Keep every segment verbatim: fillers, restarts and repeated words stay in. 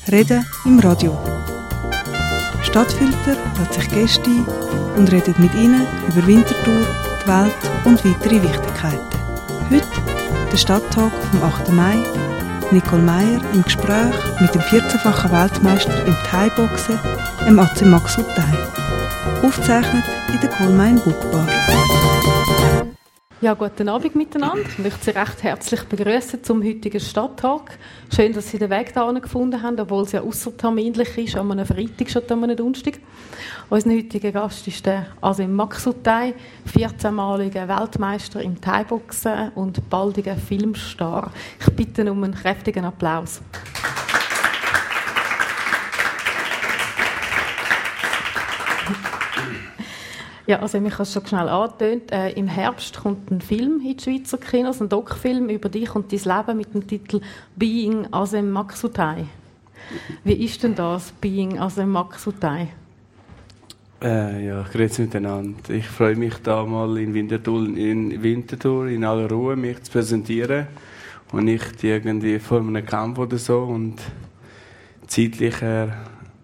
Reden im Radio. Stadtfilter lädt sich Gäste ein und redet mit ihnen über Winterthur, die Welt und weitere Wichtigkeiten. Heute der Stadttag vom achten Mai. Nicole Meyer im Gespräch mit dem vierzehnfachen Weltmeister im Thai-Boxen, dem Aceh Maksud Thai. Aufgezeichnet in der Kohlmein Bookbar. Ja, guten Abend miteinander. Ich möchte Sie recht herzlich begrüßen zum heutigen Stadttag. Schön, dass Sie den Weg hierhin gefunden haben, obwohl es ja ausserterminlich ist, an einem Freitag statt an einem Donnerstag. Unser heutiger Gast ist der Aceh Maksud Thai, vierzehnmaliger Weltmeister im Thai-Boxen und baldiger Filmstar. Ich bitte um einen kräftigen Applaus. Ja, also ich habe es schon schnell angetönt. Äh, Im Herbst kommt ein Film in die Schweizer Kinos, ein Doc-Film über dich und dein Leben mit dem Titel «Being Aceh Maksud Thai». Wie ist denn das, «Being Aceh Maksud Thai»? Äh, ja, grüezi miteinander. Ich freue mich, da mal in Winterthur, in Winterthur in aller Ruhe mich zu präsentieren und nicht irgendwie vor einem Kampf oder so und zeitlich her.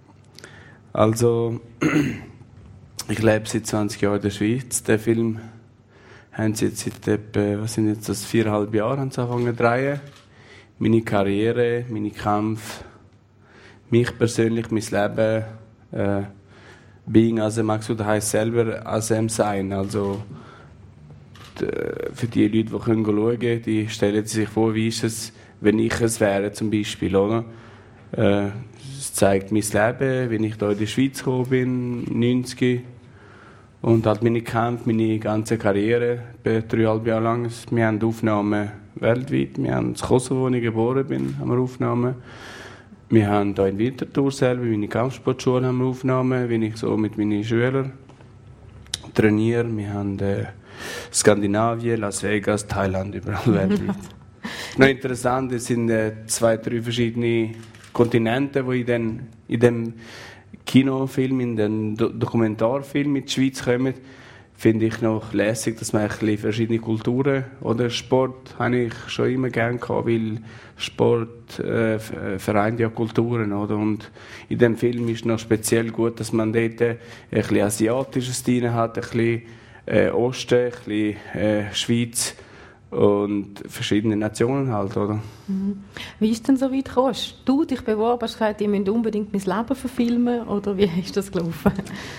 Also ich lebe seit zwanzig Jahren in der Schweiz. Den Film haben sie jetzt seit etwa, was sind jetzt das, viereinhalb Jahre angefangen zu drehen. Meine Karriere, meine Kämpfe, mich persönlich, mein Leben. Äh, Being Aceh Maksud heisst selber Aceh sein. Also für die Leute, die können schauen, die stellen sich vor, wie ist es, wenn ich es wäre zum Beispiel, oder? Äh, es zeigt mein Leben, wenn ich hier in die Schweiz gekommen bin, neunzig. Und halt meine Kämpfe, meine ganze Karriere, etwa dreieinhalb Jahre lang. Wir haben Aufnahmen weltweit. Wir haben in Kosovo, wo ich geboren bin, haben wir Aufnahmen. Wir haben hier in Winterthur selber, meine Kampfsportschule haben wir Aufnahmen, wenn ich so mit meinen Schülern trainiere. Wir haben äh, Skandinavien, Las Vegas, Thailand, überall weltweit. Noch interessant, es sind äh, zwei, drei verschiedene Kontinente, die in, den, in dem Kinofilm, in dem Do- Dokumentarfilm in die Schweiz kommen. Finde ich noch lässig, dass man ein bisschen verschiedene Kulturen oder Sport habe ich schon immer gerne gehabt, weil Sport äh, vereint ja Kulturen, oder? Und in dem Film ist noch speziell gut, dass man dort ein bisschen Asiatisches drin hat, ein bisschen äh, Osten, ein bisschen äh, Schweiz und verschiedene Nationen halt, oder? Mhm. Wie ist denn so weit gekommen? Hast du dich beworben, hast gesagt, ihr müsst unbedingt mein Leben verfilmen, oder wie ist das gelaufen?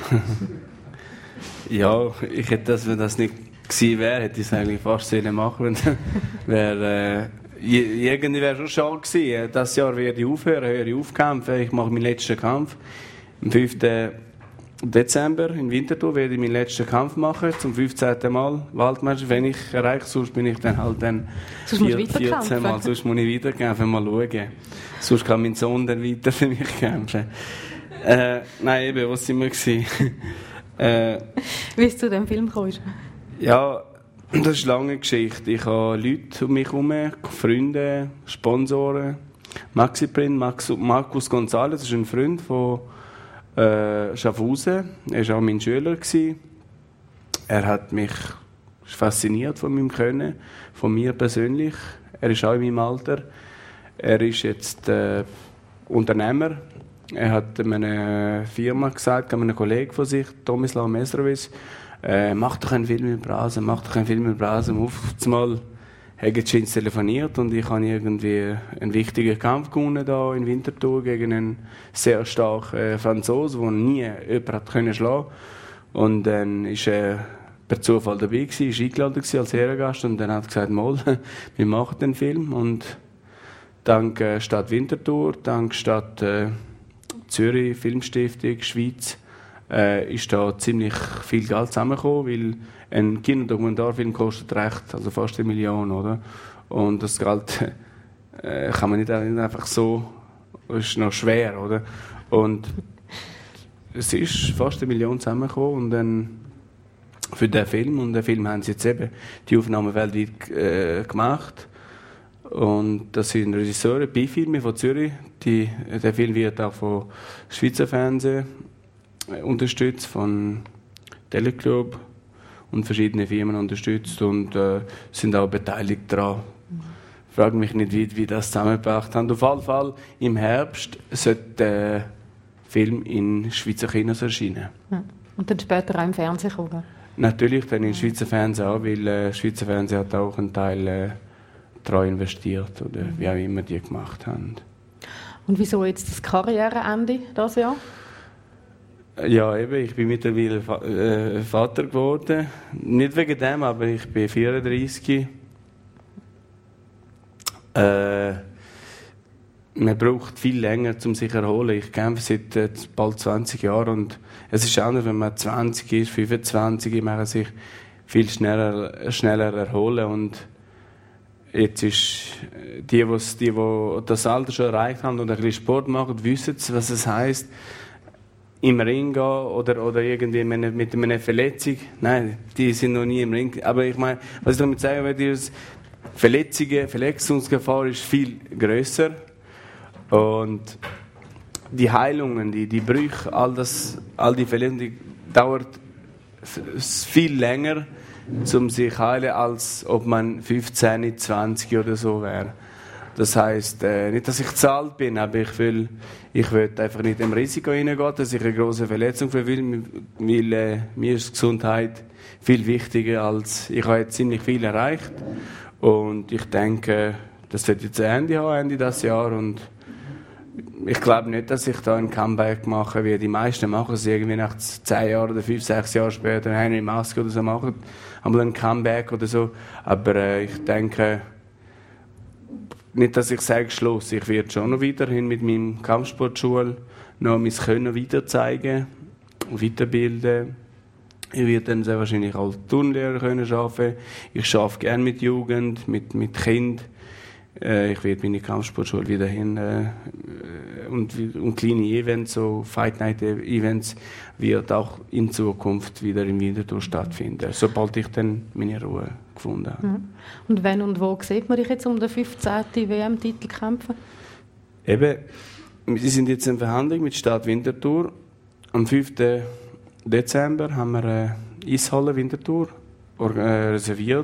Ja, ich hätte das, wenn das nicht gewesen wäre, hätte ich es eigentlich fast sollen machen. Wär, äh, irgendwie wäre es schon schade gewesen. Das Jahr werde ich aufhören, höre ich aufkämpfen. Ich mache meinen letzten Kampf. Am fünften Dezember in Winterthur werde ich meinen letzten Kampf machen, zum fünfzehnten Mal Weltmeister. Wenn ich erreiche, sonst bin ich dann halt dann vierzehn Mal. Sonst muss ich wieder kämpfen, mal schauen. Sonst kann mein Sohn dann weiter für mich kämpfen. Äh, nein, eben, was sind wir gewesen? Äh, Wie es zu diesem Film gekommen ist? Ja, das ist eine lange Geschichte. Ich habe Leute um mich herum, Freunde, Sponsoren. Maxi Print, Max, Markus González ist ein Freund von äh, Schaffhausen. Er war auch mein Schüler gewesen. Er hat mich fasziniert von meinem Können, von mir persönlich. Er ist auch in meinem Alter. Er ist jetzt äh, Unternehmer. Er hat einer Firma gesagt, einem Kollegen von sich, Tomislav Mesrovic, äh, mach doch einen Film über Asien, mach doch einen Film über Asien. Auf einmal haben sie telefoniert und ich habe irgendwie einen wichtigen Kampf gewonnen da in Winterthur gegen einen sehr starken äh, Franzosen, den nie jemand hat können schlagen. Und dann ist er per Zufall dabei gewesen, ist eingeladen als Ehrengast und dann hat er gesagt, mal, wir machen den Film. Und dank äh, Stadt Winterthur, dank Stadt äh, Zürich, Filmstiftung, Schweiz, äh, ist da ziemlich viel Geld zusammengekommen, weil ein Kinodokumentarfilm kostet recht, also fast eine Million, oder? Und das Geld äh, kann man nicht einfach so, ist noch schwer, oder? Und es ist fast eine Million zusammengekommen und dann für den Film, und den Film haben sie jetzt eben die Aufnahmen weltweit äh, gemacht. Und das sind Regisseure, B-Filme von Zürich. Die, der Film wird auch von Schweizer Fernsehen unterstützt, von Teleclub und verschiedene Firmen unterstützt und äh, sind auch beteiligt daran. Ich frage mich nicht, wie, wie das zusammengebracht haben. Auf jeden Fall, im Herbst sollte der Film in Schweizer Kinos erscheinen. Ja. Und dann später auch im Fernsehen kommen? Natürlich dann in Schweizer Fernsehen auch, weil äh, Schweizer Fernsehen hat auch einen Teil äh, treu investiert oder wie auch immer die gemacht haben. Und wieso jetzt das Karriereende dieses Jahr? Ja, eben, ich bin mittlerweile Fa- äh, Vater geworden. Nicht wegen dem, aber ich bin vierunddreißig. Äh, man braucht viel länger, um sich zu erholen. Ich kämpfe seit äh, bald zwanzig Jahren und es ist anders, wenn man zwanzig ist, fünfundzwanzig, man kann sich viel schneller, schneller erholen und jetzt ist die, die, die das Alter schon erreicht haben und ein bisschen Sport machen, wissen, was es heisst, im Ring gehen oder, oder irgendwie mit einer Verletzung. Nein, die sind noch nie im Ring. Aber ich meine, was ich damit sagen will, ist, Verletzungen, Verletzungsgefahr ist viel grösser und die Heilungen, die, die Brüche, all, das, all die Verletzungen, dauert viel länger, um sich zu heilen, als ob man fünfzehn, zwanzig oder so wäre. Das heisst, äh, nicht, dass ich zu alt bin, aber ich will, ich will einfach nicht im Risiko hineingehen, dass ich eine große Verletzung will, weil äh, mir ist Gesundheit viel wichtiger als, ich habe jetzt ziemlich viel erreicht und ich denke, das wird jetzt ein Ende haben, Ende dieses Jahr und ich glaube nicht, dass ich da ein Comeback mache, wie die meisten machen es irgendwie nach zehn Jahren oder fünf, sechs Jahren später, Henry Maske oder so machen, einmal ein Comeback oder so, aber äh, ich denke, nicht, dass ich sage, Schluss, ich werde schon noch weiterhin mit meinem Kampfsportschule noch mein Können weiter zeigen, weiterbilden. Ich werde dann sehr wahrscheinlich als Turnlehrer können arbeiten. Ich arbeite gerne mit Jugend, mit, mit Kindern. Äh, ich werde meine Kampfsportschule weiterhin äh, und, und kleine Events, so Fight Night Events, wird auch in Zukunft wieder in Winterthur stattfinden, sobald ich dann meine Ruhe gefunden habe. Mhm. Und wenn und wo sieht man dich jetzt um den fünfzehnten W M-Titel kämpfen? Eben, wir sind jetzt in Verhandlung mit Stadt Winterthur. Am fünften Dezember haben wir eine Eishalle Winterthur reserviert.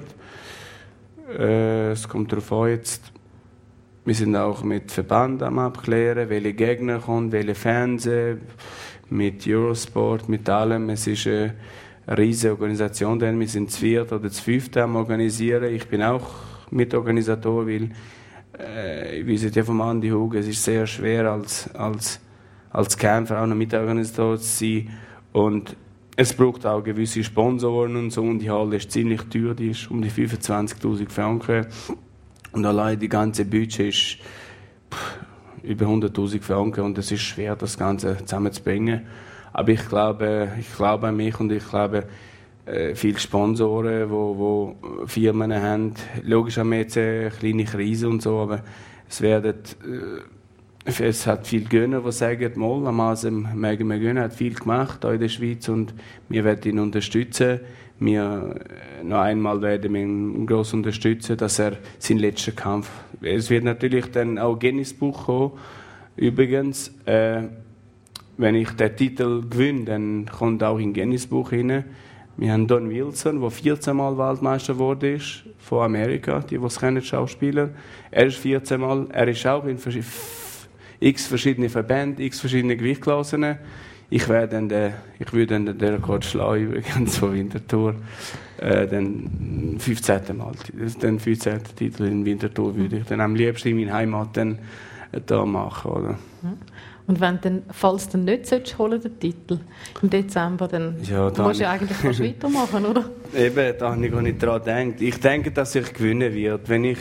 Äh, es kommt darauf an, jetzt, wir sind auch mit Verband am Abklären, welche Gegner kommen, welche Fernsehen, mit Eurosport, mit allem. Es ist eine riesige Organisation, denn wir sind zu viert oder zu fünft am Organisieren. Ich bin auch Mitorganisator, weil, äh, wie Sie vom Andi Hug, es ist sehr schwer als, als, als Kämpfer auch noch Mitorganisator zu sein. Und es braucht auch gewisse Sponsoren und so. Und die Halle ist ziemlich teuer, die ist um die fünfundzwanzigtausend Franken. Und allein die ganze Budget ist pff, über hunderttausend Franken und es ist schwer, das Ganze zusammenzubringen. Aber ich glaube, ich glaube an mich und ich glaube, äh, viele Sponsoren, wo, wo Firmen haben. Logisch haben wir jetzt eine kleine Krise und so, aber es werden, äh, es hat viele Gönner, die sagen, mal, am Asem mögen wir gönnen, hat viel gemacht hier in der Schweiz und wir werden ihn unterstützen. Wir äh, noch einmal werden wir ihn gross unterstützen, dass er seinen letzten Kampf. Es wird natürlich dann auch Guinness-Buch kommen. Übrigens, äh, wenn ich den Titel gewinne, dann kommt auch in Guinness-Buch hinein. Wir haben Don Wilson, der vierzehn Mal Weltmeister geworden ist, von Amerika, die, die es kennen, Schauspieler. Er ist vierzehn Mal, er ist auch in vers- x verschiedene Verbände, x verschiedene Gewichtsklassen. Ich werde dann den, ich würde dann den Rekord schlagen, übrigens von Winterthur. Äh, dann fünfzehnten Mal, den fünfzehnten Titel in Winterthur würde ich dann am liebsten in meiner Heimat dann da machen, oder? Und wenn dann, falls du nicht sollst, holen den Titel im Dezember, dann ja, dann musst du ja eigentlich fast weitermachen, oder? Eben, da habe ich gar nicht dran gedacht. Ich denke, dass ich gewinnen werde. Wenn ich,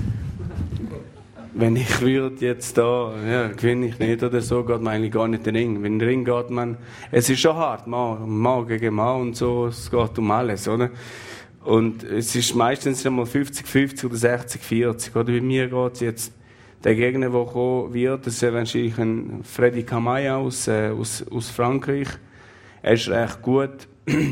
wenn ich würde jetzt da, ja, gewinne ich nicht oder so, geht man eigentlich gar nicht in den Ring. Wenn in den Ring geht man, es ist schon hart, Mann, Mann gegen Mann und so, es geht um alles, oder? Und es ist meistens einmal fünfzig fünfzig oder sechzig vierzig, oder? Bei mir geht es jetzt, der Gegner, der kommen wird, das ist wahrscheinlich ein Freddy Kamaya aus, äh, aus, aus Frankreich. Er ist recht gut.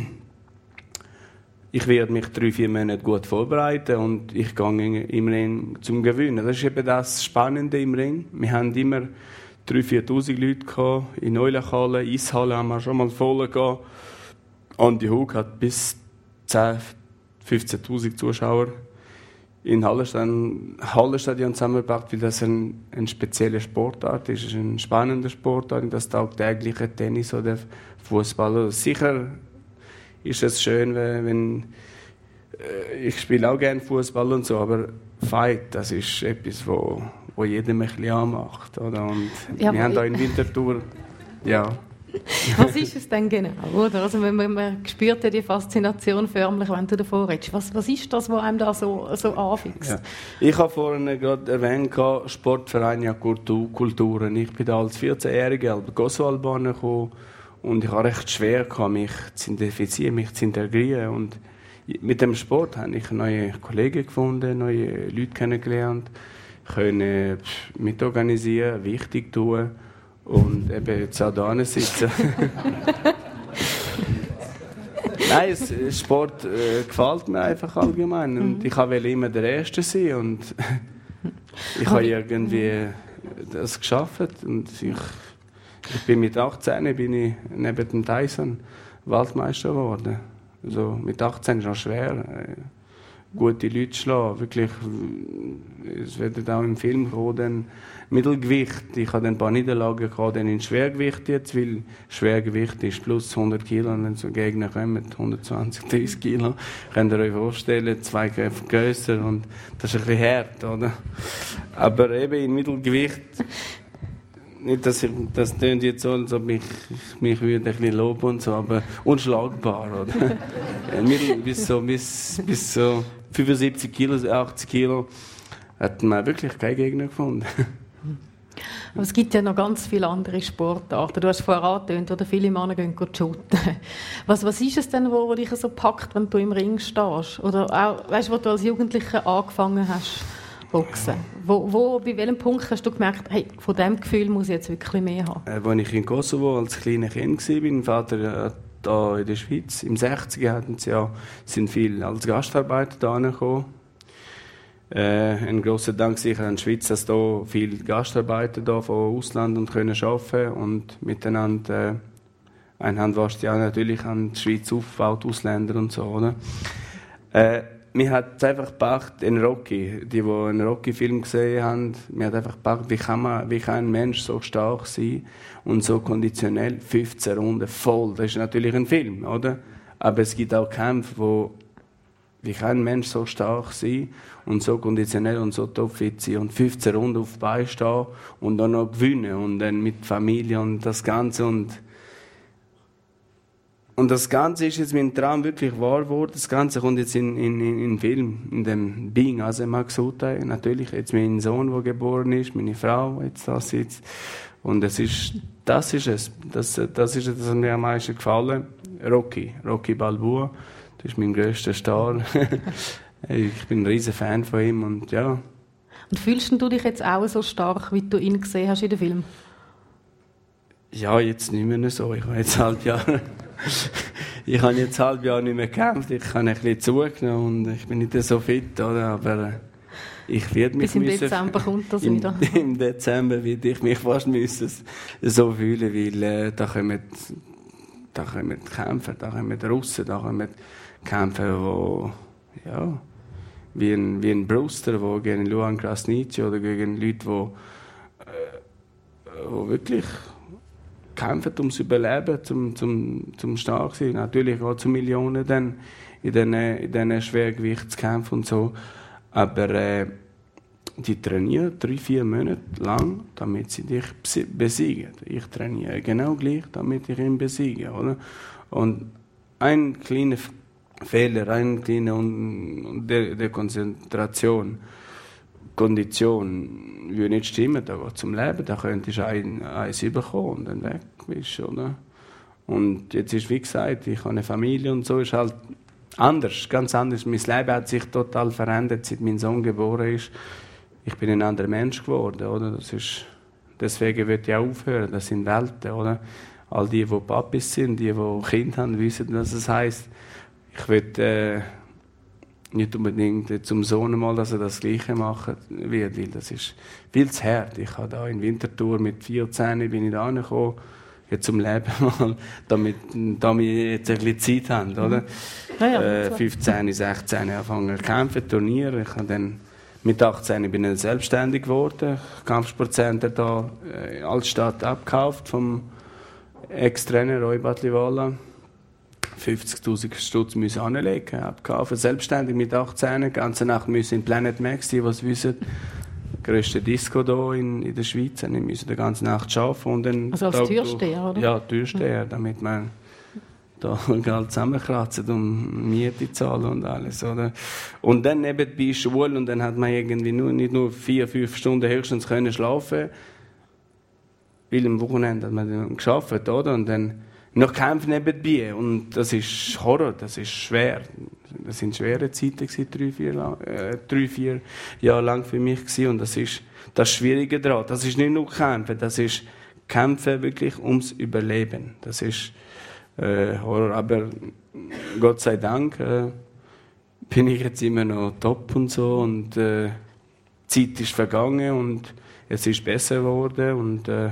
Ich werde mich drei, vier Monate gut vorbereiten und ich gehe im Ring zum Gewinnen. Das ist eben das Spannende im Ring. Wir haben immer dreitausend, viertausend Leute gehabt, in Neulachhalle, Eishalle haben wir schon mal voll gehabt. Andi Hug hat bis zehntausend, fünfzehntausend Zuschauer. in Hallenstadion, Hallenstadion zusammengebracht, weil das ein, eine spezielle Sportart ist. Es ist ein spannender Sportart, das tagtägliche Tennis oder Fußball. Sicher ist es schön, wenn, wenn äh, ich spiele auch gerne Fußball und so, aber Fight, das ist etwas, wo, wo jedem ein bisschen anmacht, oder? Und ja, wir haben da in Winterthur, ja. Was ist es denn genau? Oder? Also man, man spürt ja die Faszination förmlich, wenn du davor redest. Was, was ist das, was einem da so, so anfixt? Ja. Ich habe vorhin gerade erwähnt, Sportverein ja Kultur, Kulturen. Ich bin da als vierzehnjähriger Kosovo-Albaner gekommen und ich habe recht schwer gehabt, mich zu identifizieren, mich zu integrieren. Und mit dem Sport habe ich neue Kollegen gefunden, neue Leute kennengelernt, können mitorganisieren, wichtig tun. Und eben jetzt auch da sitzen. Nein, es, Sport äh, gefällt mir einfach allgemein. Und mhm. ich wollte immer der Erste sein. Und ich habe irgendwie das geschafft. Und ich, ich bin mit achtzehn bin ich neben dem Tyson Weltmeister geworden. Also mit achtzehn ist es noch schwer, gute Leute zu schlagen. Wirklich, es wird auch im Film kommen, Mittelgewicht. Ich hatte ein paar Niederlagen gehabt, dann in Schwergewicht jetzt, weil Schwergewicht ist plus hundert Kilo und wenn so Gegner kommen mit hundertzwanzig, dreißig Kilo, könnt ihr euch vorstellen, zwei Kräfte grösser und das ist ein bisschen hart, oder? Aber eben in Mittelgewicht, nicht, dass ich, das tönt jetzt so, als ob ich mich würde ein bisschen loben und so, aber unschlagbar, oder? Mittel, bis so, bis, bis so fünfundsiebzig Kilo, achtzig Kilo, hat man wirklich keinen Gegner gefunden. Aber es gibt ja noch ganz viele andere Sportarten. Du hast vorher angetönt, oder viele Männer gehen shooten. Was, was ist es denn, wo, wo dich so packt, wenn du im Ring stehst? Oder auch, weißt du, wo du als Jugendlicher angefangen hast, Boxen? Wo, wo, bei welchem Punkt hast du gemerkt, hey, von diesem Gefühl muss ich jetzt wirklich mehr haben? Äh, als ich in Kosovo als kleines Kind war, mein Vater äh, da in der Schweiz, im sechziger hatten sie ja, sind viele als Gastarbeiter da gekommen. Äh, ein grosser Dank sicher an die Schweiz, dass da viele Gastarbeiter da von Ausland und können arbeiten und miteinander äh, ein Hand wascht ja natürlich an die Schweiz aufgebaut, Ausländer und so, oder? Äh, mir hat einfach gepackt, in Rocky, die, die einen Rocky-Film gesehen haben, mir hat einfach gepackt, wie kann man, wie kann ein Mensch so stark sein und so konditionell fünfzehn Runden voll. Das ist natürlich ein Film, oder? Aber es gibt auch Kämpfe, wo wie kann ein Mensch so stark sein und so konditionell und so topfit sein und fünfzehn Runden auf Bein stehen und dann noch gewinnen und dann mit Familie und das Ganze und und das Ganze ist jetzt mein Traum wirklich wahr geworden. Das Ganze kommt jetzt in in in, in Film, in dem Being Azema Xutai. Natürlich jetzt mein Sohn, der geboren ist, meine Frau jetzt da sitzt und es ist das ist es, das das ist es, das mir am meisten gefallen. Rocky, Rocky Balboa. Das ist mein grösster Star. Ich bin ein riesen Fan von ihm und ja. Und fühlst du dich jetzt auch so stark, wie du ihn gesehen hast in dem Film? Ja, jetzt nicht mehr so. Ich habe jetzt halb Jahr, ich habe jetzt halb Jahr nicht mehr gekämpft. Ich habe ein bisschen zugenommen und ich bin nicht so fit, oder? Aber ich werde mich bis im Dezember kommt das im, wieder. Im Dezember werde ich mich fast müssen so fühlen, weil äh, da kommen da kommen Kämpfer, da kommen Russen, da kommen Kämpfer, wo ja wie ein wie ein Brewster, wo gegen Luan Krasniqi oder gegen Leute, wo äh, wo wirklich kämpfen ums Überleben, zum zum zum stark sein. Natürlich auch zu Millionen dann in diesen in diesen Schwergewichtskämpfen und so. Aber äh, die trainieren drei, vier Monate lang, damit sie dich besiegen. Ich trainiere genau gleich, damit ich ihn besiege, oder? Und ein kleiner Fehler, ein kleiner und der, der Konzentration, Kondition, würde nicht stimmen, da geht zum Leben, da könntest du ein, eins überkommen und dann weg bist, oder? Und jetzt ist, wie gesagt, ich habe eine Familie und so, ist halt anders, ganz anders. Mein Leben hat sich total verändert, seit mein Sohn geboren ist. Ich bin ein anderer Mensch geworden, oder? Das ist, deswegen wird ich auch aufhören, das sind Welten, oder? All die, die Papis sind, die, die Kinder haben, wissen, was es heisst. Ich will äh, nicht unbedingt zum Sohn mal, dass er das Gleiche machen wird, weil das ist viel zu hart. Ich habe da in Winterthur mit vierzehn bin ich da angekommen, jetzt zum Leben mal, damit, damit wir jetzt ein bisschen Zeit haben, oder? Ja, ja, äh, fünfzehn, sechzehn angefangen zu kämpfen, Turniere. Ich habe dann mit achtzehn bin ich selbstständig geworden. Kampfsportcenter da äh, als Stadt abgekauft vom Ex-Trainer Roy Batlivala. fünfzigtausend Stutz müssen anlegen, abkaufen. Selbstständig mit achtzehn, die ganze Nacht müssen in Planet Max, die was wissen, grösste Disco hier in, in der Schweiz, wir müssen die ganze Nacht arbeiten. Und dann also als Tag Türsteher, durch, oder? Ja, Türsteher, damit man da Geld zusammenkratzt, um Miete zu zahlen und alles, oder? Und dann nebenbei Schule und dann hat man irgendwie nur, nicht nur vier, fünf Stunden höchstens können schlafen, weil am Wochenende hat man dann gearbeitet, oder? Und dann noch Kämpfe nebenbei und das ist Horror, das ist schwer. Das sind schwere Zeiten gewesen, drei, vier, äh, drei, vier Jahre lang für mich gewesen. Und das ist das Schwierige daran. Das ist nicht nur Kämpfen, das ist Kämpfen wirklich ums Überleben. Das ist äh, Horror, aber Gott sei Dank äh, bin ich jetzt immer noch top und so und äh, die Zeit ist vergangen und es ist besser geworden und äh,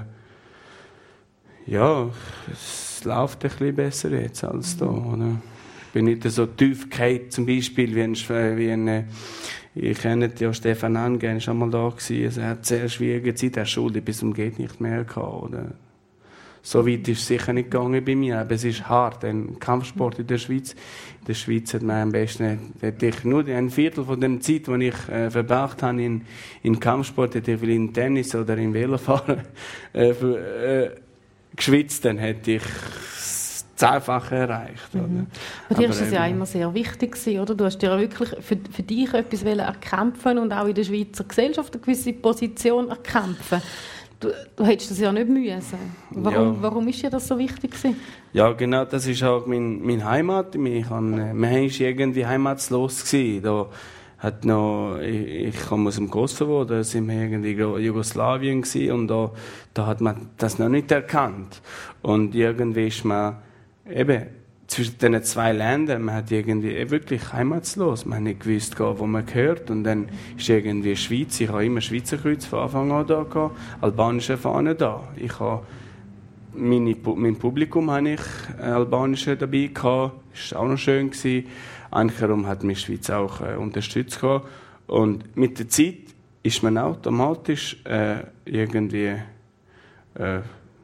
ja, es läuft ein bisschen besser jetzt als da, oder? Ich bin nicht so tief gefallen, zum Beispiel, wie ein, wie ein ich kenne ja Stefan Angen, er war mal da gewesen, er hat sehr schwierige Zeit, er Schulde bis zum geht nicht mehr gehabt, oder? So weit ist es sicher nicht gegangen bei mir, aber es ist hart, ein Kampfsport in der Schweiz. In der Schweiz hat man am besten, hätte ich nur ein Viertel von der Zeit, die ich äh, verbracht habe in, in Kampfsport, hätte ich in Tennis oder in Velofahren äh, für, äh, geschwitzt, dann hätte ich das Zehnfache erreicht. Mhm. Bei dir war das ja immer sehr wichtig, oder? Du hast dir ja wirklich für, für dich etwas erkämpfen und auch in der Schweizer Gesellschaft eine gewisse Position erkämpfen. Du, du hättest das ja nicht müssen. Warum, ja. warum ist dir das so wichtig gewesen? Ja, genau, das ist auch mein, meine Heimat. Ich habe, man war irgendwie heimatslos gewesen. Da hat noch, ich, ich komme aus dem Kosovo, da sind wir irgendwie in Jugoslawien gewesen, und da, da hat man das noch nicht erkannt. Und irgendwie ist man eben zwischen den zwei Ländern, man hat irgendwie wirklich heimatslos. Man hat nicht gewusst, wo man gehört. Und dann ist irgendwie Schweiz. Ich habe immer Schweizer Kreuz von Anfang an da gehabt, albanische Fahne da. Ich habe meine, mein Publikum habe ich albanische dabei gehabt. Das war auch noch schön gewesen. Ankerum hat mich die Schweiz auch äh, unterstützt gehabt. Und mit der Zeit ist man automatisch äh, irgendwie äh,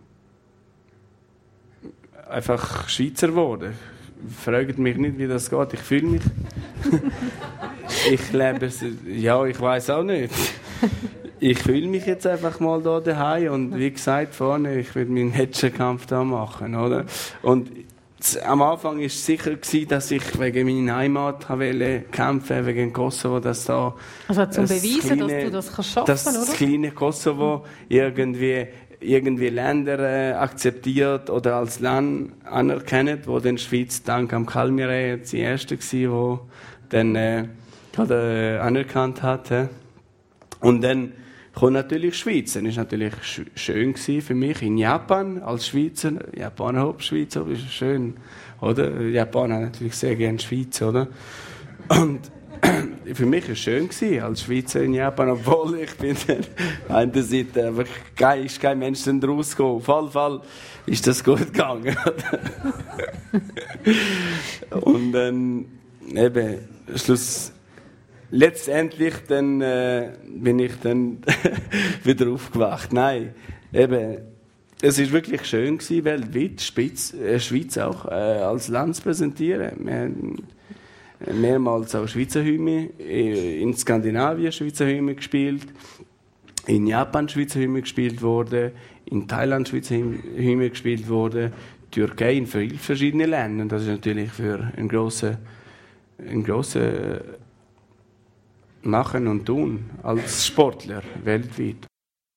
einfach Schweizer geworden. Fragt mich nicht, wie das geht. Ich fühle mich. ich lebe es. Ja, ich weiß auch nicht. Ich fühle mich jetzt einfach mal da daheim und wie gesagt vorne, ich will meinen Hedgekampf da machen, oder? Und am Anfang war es sicher gewesen, dass ich wegen meiner Heimat wollte kämpfen, wegen Kosovo, dass da also zum Beweisen, kleine, dass du das kannst schaffen, dass oder? Das kleine Kosovo irgendwie irgendwie Länder äh, akzeptiert oder als Land anerkennt, wo dann die Schweiz dank am Kalmire die erste war, wo dann äh, äh, anerkannt hat. Äh. Und dann kommt natürlich die Schweiz. Dann ist natürlich sch- schön gewesen für mich in Japan als Schweizer. Japaner Hauptschweizer ist schön, oder? Japaner natürlich sehr gerne die Schweiz, oder? Und für mich war es schön gewesen, als Schweizer in Japan, obwohl ich bin an der Seite einfach kein, ist kein Mensch rausgekommen. Auf jeden Fall ist das gut gegangen. Und dann eben Schluss. Letztendlich dann, äh, bin ich dann wieder aufgewacht. Nein, eben, es war wirklich schön gewesen, weltweit Spitz, äh, Schweiz auch äh, als Land zu präsentieren. Wir haben mehrmals auch Schweizer Hymne, in Skandinavien Schweizer Hymne gespielt, in Japan Schweizer Hymne gespielt wurde, in Thailand Schweizer Hymne gespielt wurde, Türkei in vielen verschiedenen Ländern. Und das ist natürlich für einen grossen, einen grossen Machen und Tun als Sportler weltweit.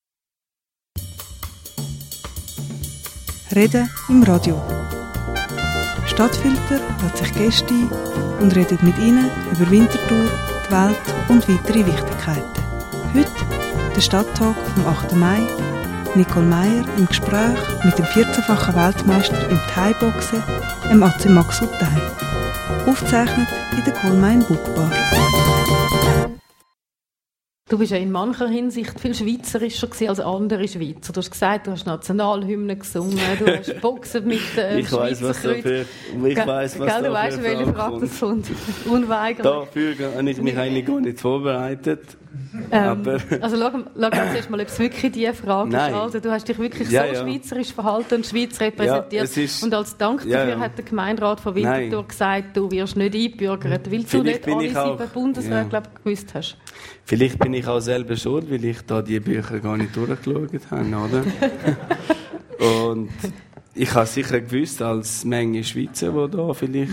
Reden im Radio. Stadtfilter lädt sich Gäste ein und redet mit ihnen über Winterthur, die Welt und weitere Wichtigkeiten. Heute der Stadttag vom achten Mai. Nicole Meyer im Gespräch mit dem vierzehnfachen Weltmeister im Thai-Boxen, dem Atze Maxud Thai. Aufgezeichnet in der Kohlmein Bookbar. Du bist ja in mancher Hinsicht viel schweizerischer als andere Schweizer. Du hast gesagt, du hast Nationalhymne gesungen, du hast Boxen mit äh, ich weiss, was da für, ich weiss, was Gell, da du weißt, für welche Frage das kommt. Unweigerlich. Dafür habe ich mich eigentlich gar nicht vorbereitet. Ähm, aber also schau, schau jetzt mal, ob es wirklich diese Frage Nein. ist. Also, du hast dich wirklich ja, so ja. schweizerisch verhalten und Schweiz repräsentiert. Ja, es ist, und als Dank dafür ja, ja. hat der Gemeinderat von Winterthur Nein. gesagt, du wirst nicht eingebürgert, weil Vielleicht du nicht bin alle ich auch- sieben Bundesräte ja. glaub, gewusst hast. Vielleicht bin ich auch selber schuld, weil ich da die Bücher gar nicht durchgeschaut habe, oder? Und ich habe sicher gewusst, als Menge Schweizer, die da vielleicht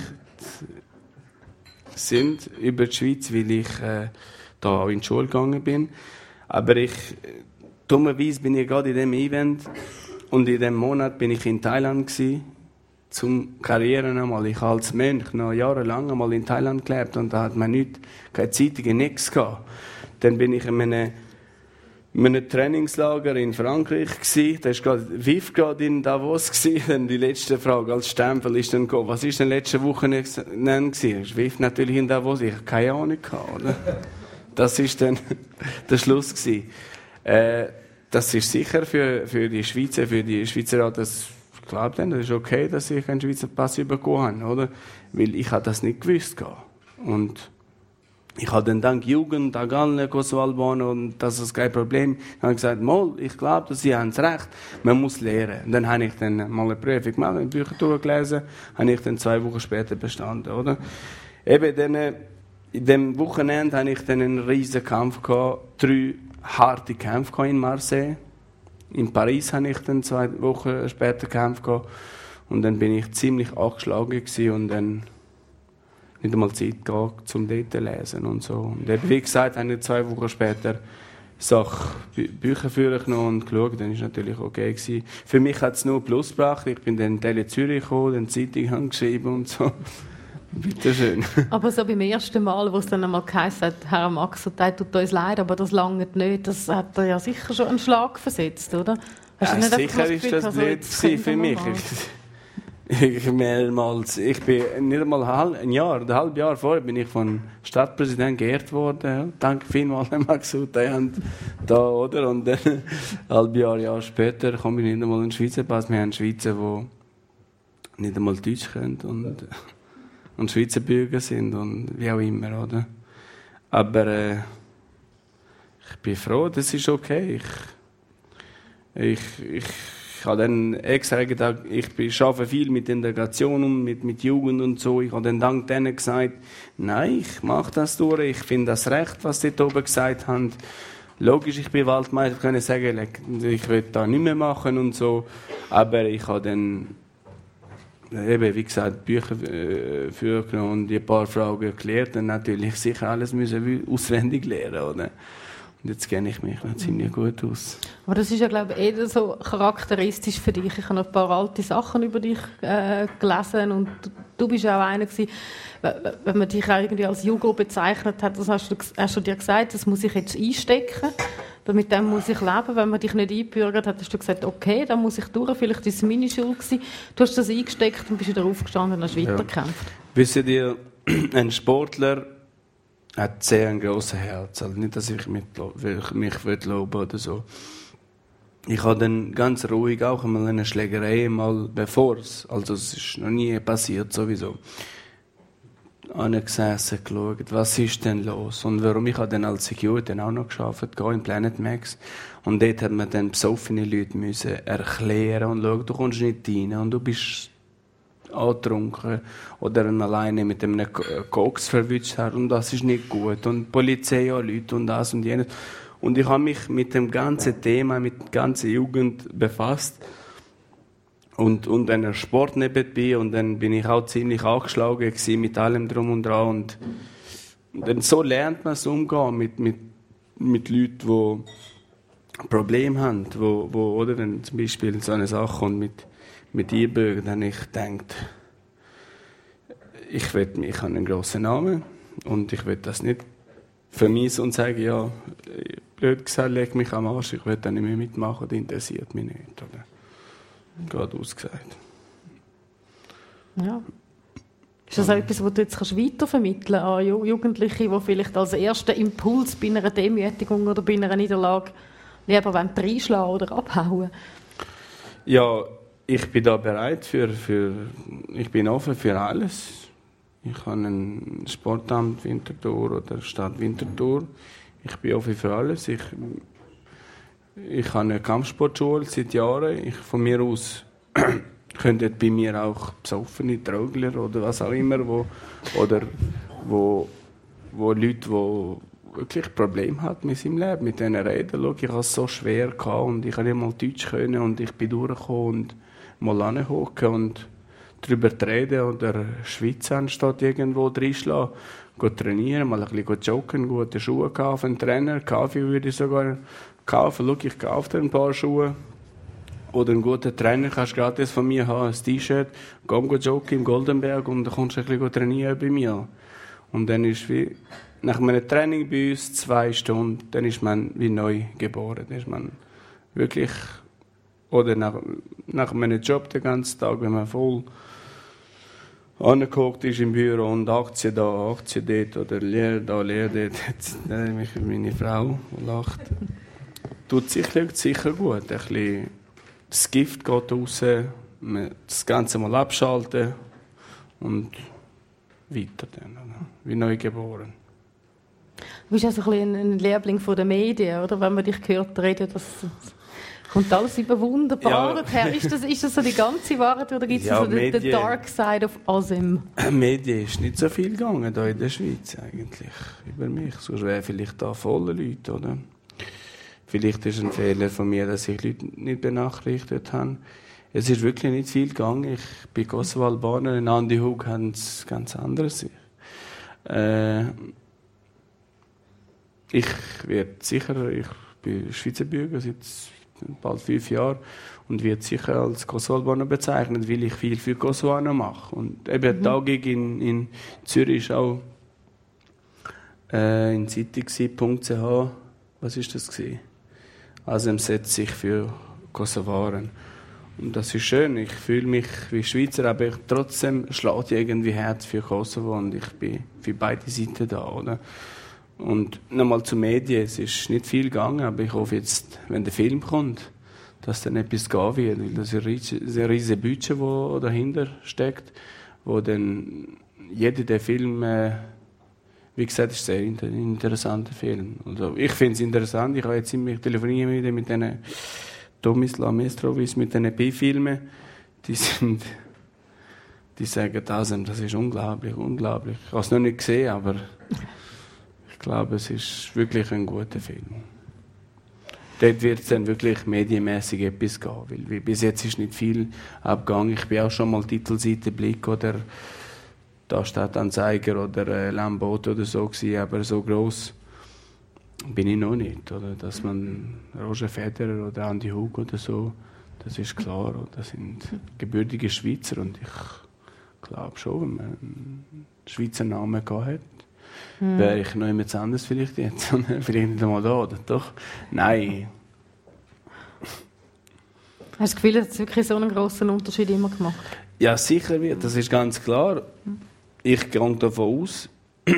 sind, über die Schweiz, weil ich äh, da auch in die Schule gegangen bin. Aber ich, dummerweise bin ich gerade in diesem Event und in diesem Monat bin ich in Thailand gewesen, zum Karrieren einmal. Ich habe als Mönch noch jahrelang einmal in Thailand gelebt und da hat man nicht, keine Zeitungen, nichts gehabt. Dann bin ich in einem, in einem Trainingslager in Frankreich gsi. Da war gerade V I F gerade in Davos gsi. Dann die letzte Frage als Stempel ist dann gekommen, was ist denn letzte Woche gsi? V I F natürlich in Davos. Ich habe keine Ahnung gehabt, oder? Das ist dann der Schluss gsi. Äh, das ist sicher für, für die Schweizer, für die Schweizer, das ich glaube dann, das ist okay, dass ich einen Schweizer Pass bekommen habe, oder? Weil ich habe das nicht gewusst gehabt. Und ich habe dann dank Jugend, allen Kosovo-Albaner, und das ist kein Problem. Ich habe gesagt, mal, ich glaube, Sie haben recht, man muss lernen. Und dann habe ich dann mal eine Prüfung gemacht, ein Bücher durchgelesen, habe ich dann zwei Wochen später bestanden, oder? Eben dann, in dem Wochenende hatte ich dann einen riesen Kampf gehabt, drei harte Kämpfe gehabt in Marseille. In Paris hatte ich dann zwei Wochen später Kämpfe gehabt. Und dann bin ich ziemlich angeschlagen gewesen und dann nicht einmal Zeit gehabt, zum dort zu lesen und so. Und eben, wie gesagt, habe ich zwei Wochen später Sachen, Bü- Bücher für genommen und geschaut, dann war es natürlich okay gewesen. Für mich hat es nur Plus gebracht. Ich bin dann in Tele Zürich gekommen, dann Zeitung habe geschrieben und so. Bitteschön. Aber so beim ersten Mal, wo es dann einmal geheißen hat, Herr Max, es tut uns leid, aber das langt nicht, das hat er ja sicher schon einen Schlag versetzt, oder? Hast du Ja, nicht einfach sicher das ist das also, blöd jetzt gewesen für können wir mich. mal? Ich, mehrmals, ich bin nicht einmal ein, halb, ein Jahr, ein halbes Jahr vorher bin ich von Stadtpräsident geehrt worden. Ja. Danke vielmals, Herr Maxut, da, oder? Und dann, ein halbes Jahr, Jahr später, komme ich nicht einmal in den Schweizer Pass. Wir haben Schweizer, die nicht einmal Deutsch können und, und Schweizer Bürger sind und wie auch immer, oder? Aber äh, ich bin froh, das ist okay. Ich, ich, ich Ich habe dann extra gedacht, ich arbeite viel mit Integration und mit, mit Jugend und so. Ich habe dann dank denen gesagt, nein, ich mache das durch, ich finde das recht, was sie da oben gesagt haben. Logisch, ich bin Waldmeister, ich kann sagen, ich will das nicht mehr machen und so. Aber ich habe dann, eben, wie gesagt, Bücher äh, für und die paar Fragen erklärt und natürlich sicher alles müssen auswendig lernen, oder? Und jetzt kenne ich mich noch ziemlich gut aus. Aber das ist ja, glaube ich, eher so charakteristisch für dich. Ich habe noch ein paar alte Sachen über dich äh, gelesen und du, du bist ja auch einer gewesen, wenn man dich auch irgendwie als Jugo bezeichnet hat, das hast du, hast du dir gesagt, das muss ich jetzt einstecken, mit dem muss ich leben. Wenn man dich nicht eingebürgert hat, hast du gesagt, okay, dann muss ich durch, vielleicht ist es meine Schuld gewesen. Du hast das eingesteckt und bist wieder aufgestanden und hast weitergekämpft. Ja. Wisst ihr, ein Sportler hat sehr ein grosses Herz. Also nicht, dass ich mich, mich loben oder so. Ich habe dann ganz ruhig auch einmal eine Schlägerei, mal bevor es, also es ist noch nie passiert sowieso, angesessen, geschaut, was ist denn los und warum. Ich habe dann als Security auch noch gearbeitet, in Planet Max, und dort hat man dann besoffene Leute müssen erklären und schauen, du kommst nicht rein und du bist angetrunken oder alleine mit einem Koks verwünscht hat und das ist nicht gut und die Polizei anruft und das und jenes. Und ich habe mich mit dem ganzen Thema, mit der ganzen Jugend befasst und, und einer Sport nebenbei und dann bin ich auch ziemlich angeschlagen gewesen mit allem drum und dran und, und dann so lernt man es umgehen mit, mit, mit Leuten, die Probleme haben, wo, wo, oder wenn zum Beispiel so eine Sache kommt mit mit Einbürgern, dann ich gedacht, ich will, ich habe einen grossen Namen und ich will das nicht vermissen und sagen, ja, blöd gesagt, leg mich am Arsch, ich will da nicht mehr mitmachen, das interessiert mich nicht, oder? Gerade ausgesagt. Ja. Ist das auch etwas, was du jetzt weitervermitteln kannst an Jugendliche, die vielleicht als ersten Impuls bei einer Demütigung oder bei einer Niederlage lieber reinschlagen oder abhauen? Ja, ich bin da bereit für, für ich bin offen für alles. Ich habe ein Sportamt Winterthur oder Stadt Winterthur. Ich bin offen für alles. Ich, ich habe eine Kampfsportschule seit Jahren. Ich, von mir aus könnten bei mir auch besoffene Trögler oder was auch immer, wo, oder wo, wo Leute, die wirklich Probleme hatten mit seinem Leben, mit denen reden. Schau, ich hatte es so schwer gehabt und ich konnte nicht mal Deutsch können und ich bin durchgekommen und mal hinhocken und darüber reden oder schwitzen anstatt irgendwo reinschlagen. Gehen trainieren, mal ein bisschen joggen, gute Schuhe kaufen, Trainer, Kaffee würde ich sogar kaufen. Schau, ich kaufe dir ein paar Schuhe. Oder einen guten Trainer kannst du gratis von mir haben, ein T-Shirt, komm joggen im Goldenberg und dann kommst du ein bisschen trainieren bei mir. Und dann ist wie, nach einem Training bei uns, zwei Stunden, dann ist man wie neu geboren. Dann ist man wirklich, oder nach, nach einem Job den ganzen Tag, wenn man voll angeguckt ist im Büro und Aktien da, Aktien dort oder Lehre da, Lehre dort. Jetzt nehme ich meine Frau, die lacht. Tut sicher, sicher gut. Ein bisschen, das Gift geht raus, das Ganze mal abschalten und weiter dann, wie neu geboren. Du bist also ein, ein Liebling der Medien, oder? Wenn man dich hört reden, das kommt alles über wunderbar ja. her. Ist das, ist das so die ganze Wahrheit oder gibt es ja, so den, den Dark Side of Asim? Medien ist nicht so viel gegangen hier in der Schweiz eigentlich, über mich. Sonst wäre vielleicht da volle Leute, oder? Vielleicht ist es ein Fehler von mir, dass ich Leute nicht benachrichtigt habe. Es ist wirklich nicht viel gegangen. Ich bin Kosovo-Albaner, in Andi Hug haben es ganz anderes. Äh, ich werde sicher, ich bin Schweizer Bürger seit bald fünf Jahren und werde sicher als Kosovo-Albaner bezeichnet, weil ich viel für Kosovo mache. Und eben mhm. die Tagung in, in Zürich war auch äh, in zeitung punkt c h. Was war das gewesen? Also setzt sich für Kosovaren. Und das ist schön. Ich fühle mich wie Schweizer, aber ich, trotzdem schlägt irgendwie Herz für Kosovo und ich bin für beide Seiten da, oder? Und nochmal zu Medien. Es ist nicht viel gegangen, aber ich hoffe jetzt, wenn der Film kommt, dass dann etwas gehen wird. Weil das ist ein riesiges Budget, das dahinter steckt, wo dann jeder der Film äh, wie gesagt, es ist ein sehr interessanter Film. Also, ich finde es interessant. Ich habe jetzt ziemlich telefoniert wieder mit diesen Tomislav Mestrovic, mit diesen B-Filmen. Die sind, die sagen, das, das ist unglaublich, unglaublich. Ich habe es noch nicht gesehen, aber ich glaube, es ist wirklich ein guter Film. Dort wird es dann wirklich medienmäßig etwas gehen, weil, weil bis jetzt ist nicht viel abgegangen. Ich bin auch schon mal Titelseite Blick oder da steht Anzeiger oder äh, Lambot oder so gewesen, aber so gross bin ich noch nicht. Oder? Dass man Roger Federer oder Andi Hug oder so, das ist klar. Oder? Das sind gebürtige Schweizer und ich glaube schon, wenn man einen Schweizer Namen gehabt hat, hm. wäre ich noch jemand anderes vielleicht jetzt. Vielleicht nicht einmal da, oder doch? Nein. Hast du das Gefühl, dass es wirklich so einen grossen Unterschied immer gemacht? Ja, sicher wird. Das ist ganz klar. Ich gehe davon aus,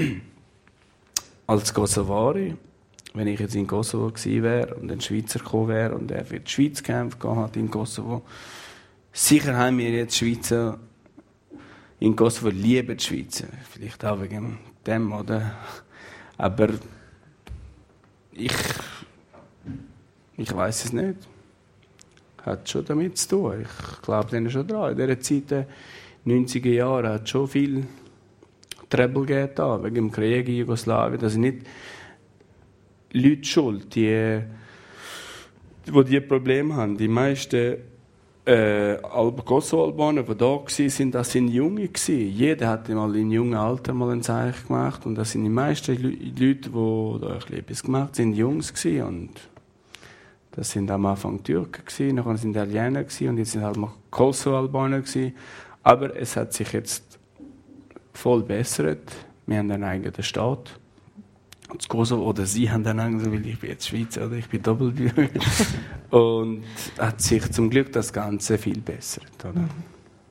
als Kosovari, wenn ich jetzt in Kosovo gewesen wäre und ein Schweizer gekommen wäre und er für die Schweiz gekämpft hat in Kosovo, sicher haben wir jetzt Schweizer in Kosovo lieben die Schweizer. Vielleicht auch wegen dem, oder? Aber ich, ich weiß es nicht. Hat schon damit zu tun. Ich glaube denen schon dran. In dieser Zeit, in den neunziger Jahren, hat es schon viel Trouble gegeben, wegen dem Krieg in Jugoslawien. Das sind nicht Leute schuld, die, die diese Probleme haben. Die meisten äh, Kosovo-Albaner, die da waren, das sind Junge gewesen. Jeder hat mal in jungen Alter mal ein Zeichen gemacht. Und das sind die meisten Leute, die da etwas gemacht haben, sind Jungs gewesen. Und das sind am Anfang Türken gewesen, nachher sind Italiener gewesen, und jetzt sind halt mal Kosovo-Albaner gewesen. Aber es hat sich jetzt voll bessert. Wir haben einen eigenen Staat. Das Kosovo, oder sie haben einen eigenen, weil ich bin jetzt Schweizer, oder ich bin Doppelbürger. Und hat sich zum Glück das Ganze viel bessert, oder?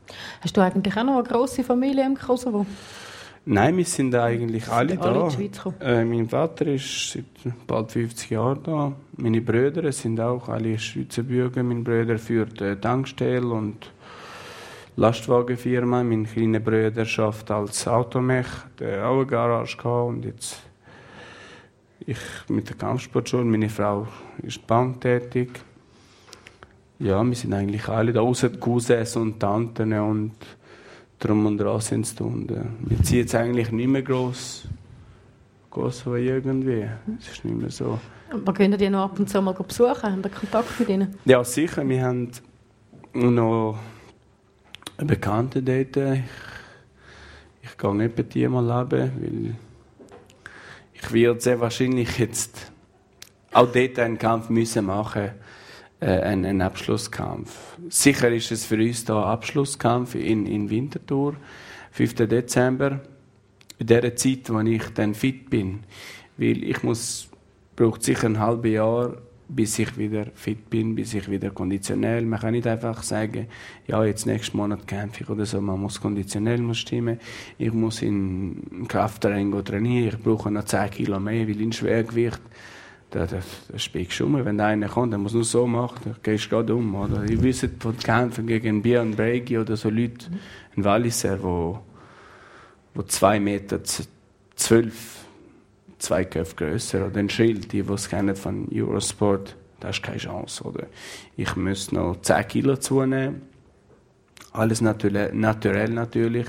Hast du eigentlich auch noch eine grosse Familie im Kosovo? Nein, wir sind eigentlich alle, sind alle da. in die Schweiz gekommen. Äh, mein Vater ist seit bald fünfzig Jahren da. Meine Brüder sind auch alle Schweizer Bürger. Mein Bruder führt eine Tankstelle und Lastwagenfirma. Mein kleiner Bruder arbeitet als Automech, der auch eine Garage gehabt. Und jetzt ich mit der Kampfsportschule. Meine Frau ist banktätig. Ja, wir sind eigentlich alle da, außer die Cousins und Tanten und drum und dran sind sie. Und, äh, wir ziehen jetzt eigentlich nicht mehr gross, gross irgendwie. Es ist nicht mehr so. Aber können die noch ab und zu mal besuchen? Haben Sie Kontakt mit ihnen? Ja, sicher. Wir haben noch eine Bekannte dort. Ich, ich gehe nicht bei dir mal leben, weil ich werde sehr wahrscheinlich jetzt auch dort einen Kampf müssen machen, äh, einen, einen Abschlusskampf. Sicher ist es für uns da ein Abschlusskampf in, in Winterthur, fünften Dezember, in der Zeit, wo ich dann fit bin, weil ich muss, braucht sicher ein halbes Jahr, bis ich wieder fit bin, bis ich wieder konditionell. Man kann nicht einfach sagen, ja, jetzt nächsten Monat kämpfe ich oder so. Man muss konditionell muss stimmen. Ich muss in Krafttraining trainieren. Ich brauche noch zehn Kilo mehr, weil in Schwergewicht, da, da, da spielst du um. Wenn einer kommt, der muss nur so machen, dann gehst du gerade um. Oder? Ich wüsste von Kämpfen gegen Björn Bregi oder so Leute, ein Walliser, wo, wo zwei Meter zwölf zwei Köpfe grösser oder ein Schild, die es kennen von Eurosport, da hast du keine Chance. Oder? Ich müsste noch zehn Kilo zunehmen. Alles naturell, naturell natürlich.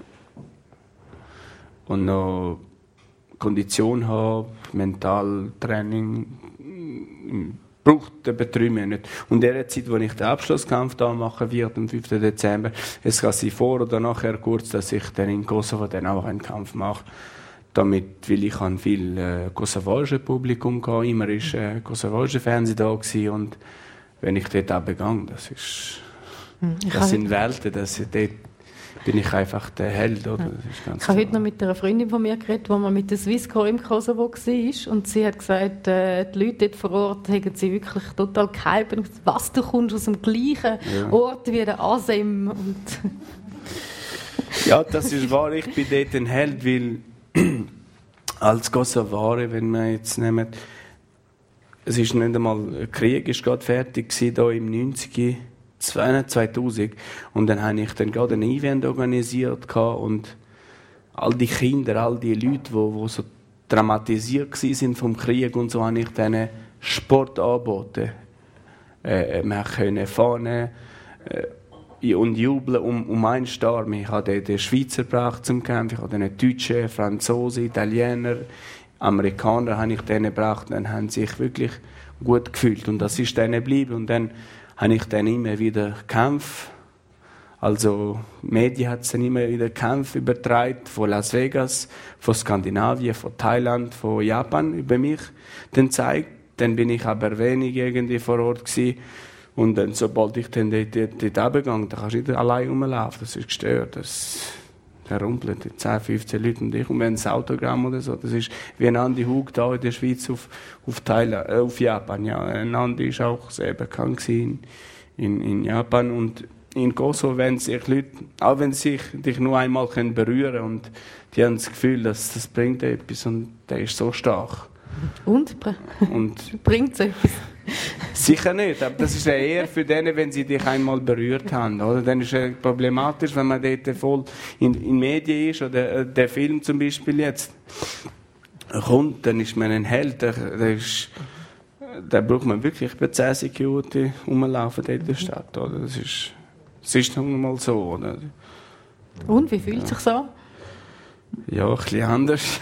Und noch Kondition haben, Mentaltraining. Braucht eben drei Monate. Und in der Zeit, wo ich den Abschlusskampf da machen werde, am fünften Dezember, es kann sein vor oder nachher kurz, dass ich dann in Kosovo dann auch einen Kampf mache. Damit, weil ich an viel äh, kosovarisches Publikum hatte, immer ist äh, kosovarische Fernsehen da gewesen, und wenn ich dort abgegangen, das ist, ich das sind Welten, das, dort bin ich einfach der Held, oder? Ja. Das ist ganz ich habe heute noch mit einer Freundin von mir geredet, die mit der Swisscom im Kosovo war, und sie hat gesagt, äh, die Leute dort vor Ort haben sie wirklich total gehypt, was, du kommst aus dem gleichen ja. Ort wie der Asem. Und ja, das ist wahr, ich bin dort ein Held, weil als Kosovare, wenn man jetzt nehmen, es ist nicht einmal, der Krieg ist gerade fertig gewesen, da im neunziger, zweitausend, und dann habe ich dann gerade ein Event organisiert und all die Kinder, all die Leute, die, die so traumatisiert sind vom Krieg und so, habe ich denen Sport angeboten. Äh, wir können fahren äh, und jubeln um, um einen Star. Ich habe den Schweizer gebracht zum Kämpfen, ich habe den Deutschen, Franzosen, Italiener, Amerikaner habe ich denen gebracht. Dann haben sie sich wirklich gut gefühlt und das ist denen geblieben. Und dann habe ich dann immer wieder Kämpfe, also die Medien hat dann immer wieder Kämpfe übertragen von Las Vegas, von Skandinavien, von Thailand, von Japan über mich dann zeigt. Dann bin ich aber wenig irgendwie vor Ort gewesen. Und dann, sobald ich dann dort, dort, dort runtergegangen, dann kannst du nicht allein rumlaufen, das ist gestört, das herrumpelt, zehn, fünfzehn Leute und ich, und wenn ein Autogramm oder so, das ist wie ein Andi Hug da in der Schweiz auf, auf, Thailand, äh, auf Japan, ja, ein Andi ist auch sehr bekannt in, in, in Japan, und in Kosovo, wenn sich Leute, auch wenn sie dich nur einmal können berühren und die haben das Gefühl, dass das bringt etwas, und der ist so stark. Und? und bringt es etwas? Sicher nicht, aber das ist ja eher für die, wenn sie dich einmal berührt haben. Oder? Dann ist es problematisch, wenn man dort voll in, in Medien ist, oder äh, der Film zum Beispiel jetzt kommt, dann ist man ein Held. Der, der ist, da braucht man wirklich bei zehn Security rumlaufen dort in der Stadt. Oder? Das ist, das ist nun mal so. Oder? Und, wie fühlt es sich so? Ja, ein bisschen anders.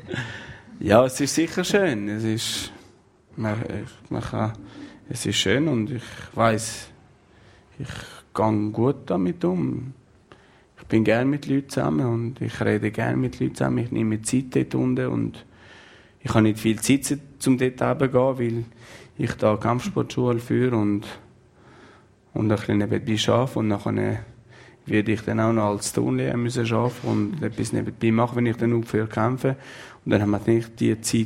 Ja, es ist sicher schön. Es ist, man, man kann, es ist schön und ich weiss, ich gehe gut damit um. Ich bin gerne mit Leuten zusammen und ich rede gerne mit Leuten zusammen. Ich nehme Zeit dort unten und ich habe nicht viel Zeit, um dort runterzugehen, weil ich da Kampfsportschule führe und, und ein bisschen nebenbei arbeite. Und nachher werde ich dann auch noch als Turnlehrer müssen arbeiten und etwas nebenbei machen, wenn ich dann aufhöre zu kämpfen. Und dann haben wir nicht die Zeit,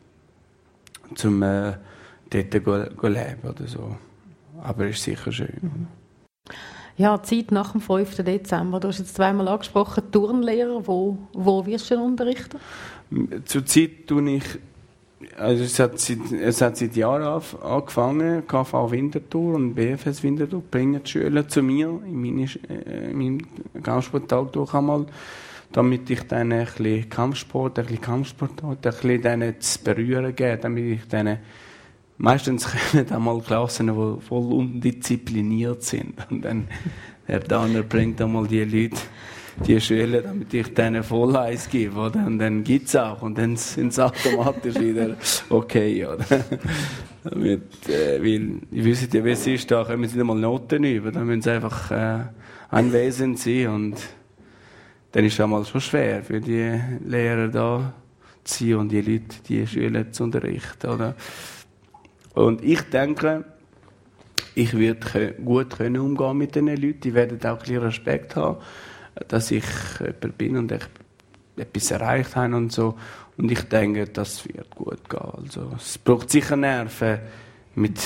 um äh, dort zu leben oder so. Aber es ist sicher schön. Ja, die Zeit nach dem fünften Dezember. Du hast jetzt zweimal angesprochen, Turnlehrer. Wo, wo wirst du denn unterrichten? Zurzeit tue ich, also es hat seit, es hat seit Jahren auf, angefangen, K V Winterthur und B F S Winterthur bringen die Schüler zu mir in meine, äh, in meinen Kampfsporttag durch einmal, damit ich dann ein bisschen Kampfsport, ein bisschen Kampfsport, ein bisschen denen zu berühren gebe, damit ich denen meistens kommen einmal Klassen, die voll undiszipliniert sind. Und dann Herr Danner bringt einmal die Leute, die Schüler, damit ich denen voll eins gebe. Oder? Und dann gibt es auch. Und dann sind sie automatisch wieder okay. Oder? Damit, äh, weil, ich wüsste ja, wie es ist, da kommen sie nicht mal Noten über. Da müssen sie einfach äh, anwesend sein. Und dann ist es einmal schon schwer für die Lehrer da zu sein und die Leute, die Schüler zu unterrichten. Oder? Und ich denke, ich werde gut können umgehen mit diesen Leuten. Die werden auch ein bisschen Respekt haben, dass ich jemand bin und ich etwas erreicht habe und so. Und ich denke, das wird gut gehen. Also, es braucht sicher Nerven mit,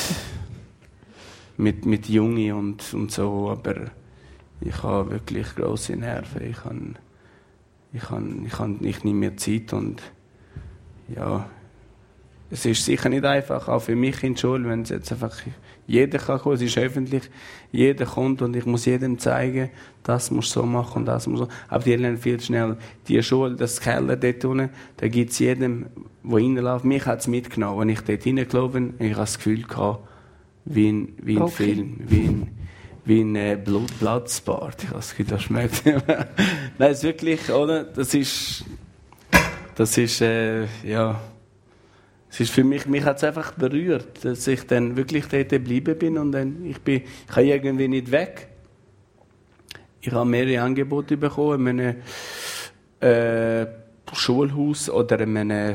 mit, mit Jungen und, und so, aber ich habe wirklich grosse Nerven. Ich, habe, ich, habe, ich, habe, ich nehme mir Zeit und ja, es ist sicher nicht einfach, auch für mich in der Schule, wenn es jetzt einfach jeder kann kommen, es ist öffentlich, jeder kommt und ich muss jedem zeigen, das musst du so machen und das musst du so. Aber die lernen viel schnell. Die Schule, das Keller dort unten, da gibt es jedem, der reinläuft. Mich hat es mitgenommen, als ich dort reingelaufen bin, ich habe das Gefühl gehabt, wie ein, wie ein okay. Film, wie ein, wie ein äh, Bloodsport. Ich habe das Gefühl, das schmeckt. Nein, es ist wirklich, oder? Das ist, das ist, äh, ja, es ist für mich, mich hat es einfach berührt, dass ich dann wirklich dort geblieben bin und dann, ich bin, ich kann irgendwie nicht weg. Ich habe mehrere Angebote bekommen, in einem äh, Schulhaus oder in einer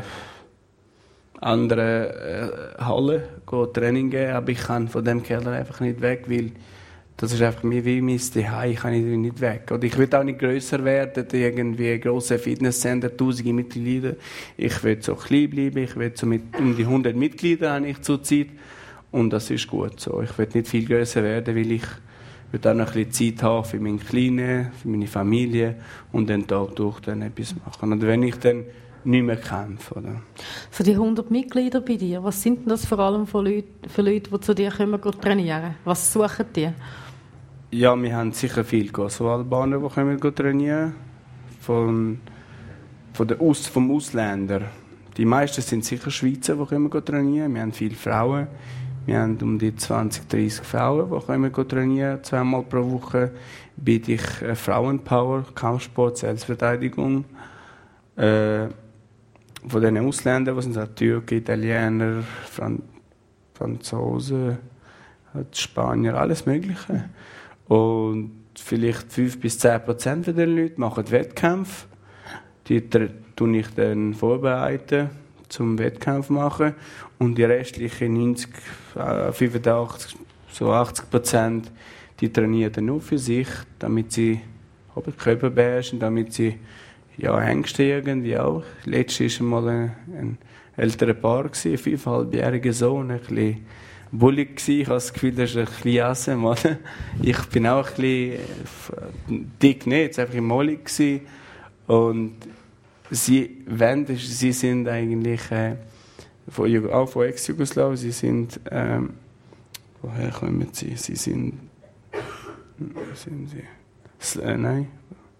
anderen äh, Halle Training geben, aber ich kann von dem Keller einfach nicht weg, weil das ist einfach mir wie mein Zuhause, ich kann nicht weg. Und ich will auch nicht grösser werden, irgendwie ein grosser Fitnesscenter, tausende Mitglieder. Ich will so klein bleiben, ich will so mit um die hundert Mitglieder habe ich zurzeit. Und das ist gut so. Ich will nicht viel grösser werden, weil ich will auch noch ein bisschen Zeit haben für meine Kleinen, für meine Familie und dann Tag durch dann etwas machen. Und wenn ich dann nicht mehr kämpfe. Oder? So die hundert Mitglieder bei dir, was sind denn das vor allem für Leute, für Leute die zu dir kommen, trainieren? Was suchen die? Ja, wir haben sicher viele Kosovo-Albaner, die kommen trainieren. Von, von den Aus, vom Ausländer. Die meisten sind sicher Schweizer, die kommen trainieren. Wir haben viele Frauen. Wir haben um die zwanzig, dreissig Frauen, die kommen trainieren. Zweimal pro Woche biete ich äh, Frauenpower, Kampfsport, Selbstverteidigung. Äh, von den Ausländern, die sind Türken, Italiener, Fran- Franzosen, Spanier, alles Mögliche. Und vielleicht fünf bis zehn Prozent der Leute machen Wettkämpfe. Die tue ich dann vorbereiten, zum Wettkampf machen. Und die restlichen neunzig, fünfundachtzig, so achtzig Prozent, die trainieren dann nur für sich, damit sie den Körper beherrschen, damit sie ja, Ängste irgendwie auch. Letztes war mal ein, ein älterer Paar, ein fünfeinhalbjähriger Sohn, ein bisschen bullig gsi. Ich habe das Gefühl, das ist ein bisschen Assem. Ich bin auch ein bisschen dick, nicht, es war einfach mollig gsi. Und sie, wenn, sie sind eigentlich äh, von, auch von Ex-Jugoslawien, sie sind, ähm, woher kommen sie? Sie sind, sind sie? Äh, nein.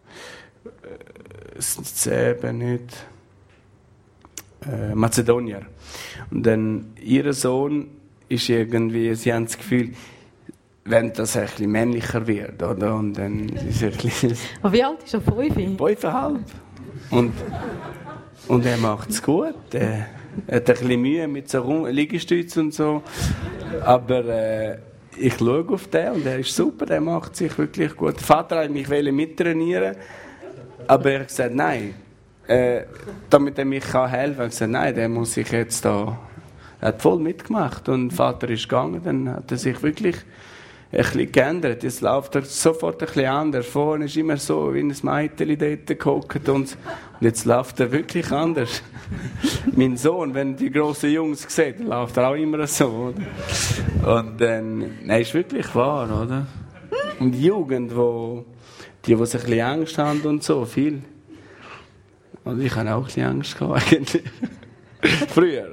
Serben nicht. Äh, Mazedonier. Und dann ihr Sohn ist irgendwie, sie haben das Gefühl, wenn das ein bisschen männlicher wird, oder? Und dann ist er ein bisschen... Aber wie alt ist er? Fünf? Fünfeinhalb. Und, und er macht es gut. Er hat ein bisschen Mühe mit so Liegestützen und so. Aber äh, ich schaue auf den und er ist super, der macht sich wirklich gut. Der Vater wollte mich mittrainieren, aber er hat gesagt, nein. Äh, damit er mich helfen kann, er hat gesagt, nein, der muss sich jetzt da... Er hat voll mitgemacht und der Vater ist gegangen, dann hat er sich wirklich ein bisschen geändert. Jetzt läuft er sofort ein bisschen anders. Vorne ist immer so wie ein Mädchen dort gehockt und jetzt läuft er wirklich anders. Mein Sohn, wenn die grossen Jungs sieht, läuft er auch immer so. Oder? Und dann, nein, ist wirklich wahr, oder? um die Jugend, wo, die, die sich ein bisschen Angst haben und so, viel. Und ich hatte auch ein bisschen Angst gehabt, eigentlich. Früher.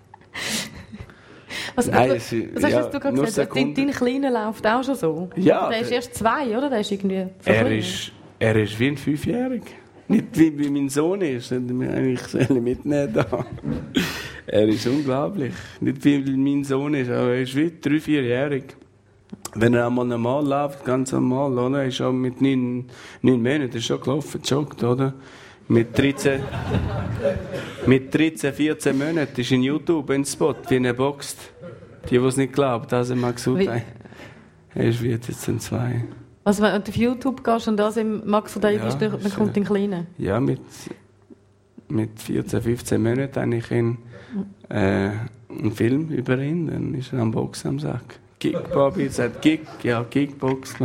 Was, Nein, was, was hast ja, du gerade gesagt? Dein, dein Kleiner läuft auch schon so? Ja. Der ist erst zwei, oder? Der ist irgendwie so er, klein. ist, er ist wie ein Fünfjähriger. Nicht wie, wie mein Sohn ist, den wir eigentlich mitnehmen da. Er ist unglaublich. Nicht wie mein Sohn ist, aber er ist wie drei, vierjährig. Wenn er einmal normal läuft, ganz normal, oder? Er ist schon mit neun, neun Monaten ist schon gelaufen, joggt, oder? Mit dreizehn, mit dreizehn, vierzehn Monaten ist in YouTube ein Spot, wie er boxt. Die, die es nicht glauben, das haben wir gesagt. Wie? Er ist wie jetzt ein zwei. Also wenn du auf YouTube gehst und das im Max oder Ja, bist, dann ist, kommt dein Kleiner? Ja, mit, mit vierzehn, fünfzehn Monaten habe ich ihn, äh, einen Film über ihn, dann ist er am Boxen am Sack. Gig, Bobby, sagt Gig, ja, Gigbox.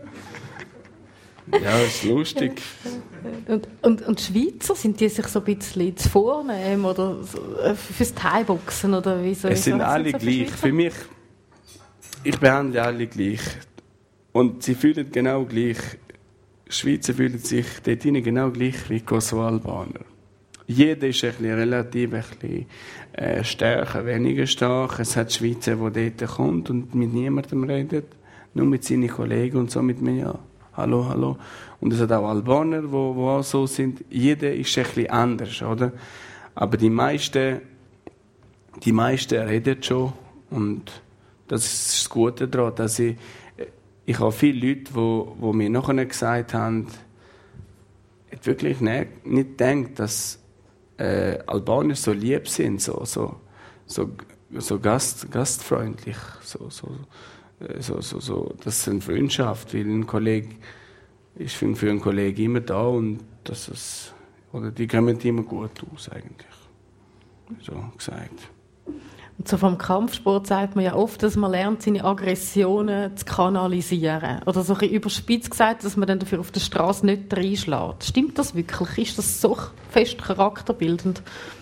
Ja, ist lustig. Und, und, und die Schweizer, sind die sich so ein bisschen zu vornehmen oder so, äh, fürs Thai-Boxen oder wie soll ich Es sind sagen? alle so gleich. Für mich, ich behandle alle gleich. Und sie fühlen genau gleich. Schweizer fühlen sich dort hinein genau gleich wie Kosovo-Albaner. Jeder ist ein bisschen relativ ein bisschen, äh, stärker, weniger stark. Es hat Schweizer, die dort kommt und mit niemandem redet. Nur mit seinen Kollegen und so mit mir. Ja. Hallo, hallo. Und es hat auch Albaner, die auch so sind. Jeder ist ein bisschen anders, oder? Aber die meisten, die meisten reden schon. Und das ist das Gute daran, dass ich, ich habe viele Leute, die, die mir nachher gesagt haben, ich wirklich nicht, nicht gedacht, dass äh, Albaner so lieb sind, so, so, so, so gast, gastfreundlich, so, so, so, so, so. Das ist eine Freundschaft, weil ein Kollege ist für, für einen Kollegen immer da und das ist, oder die kommen immer gut aus eigentlich, so gesagt. Und so vom Kampfsport sagt man ja oft, dass man lernt, seine Aggressionen zu kanalisieren. Oder so ein bisschen überspitzt gesagt, dass man dann dafür auf der Straße nicht reinschlägt. Stimmt das wirklich? Ist das so fest charakterbildend?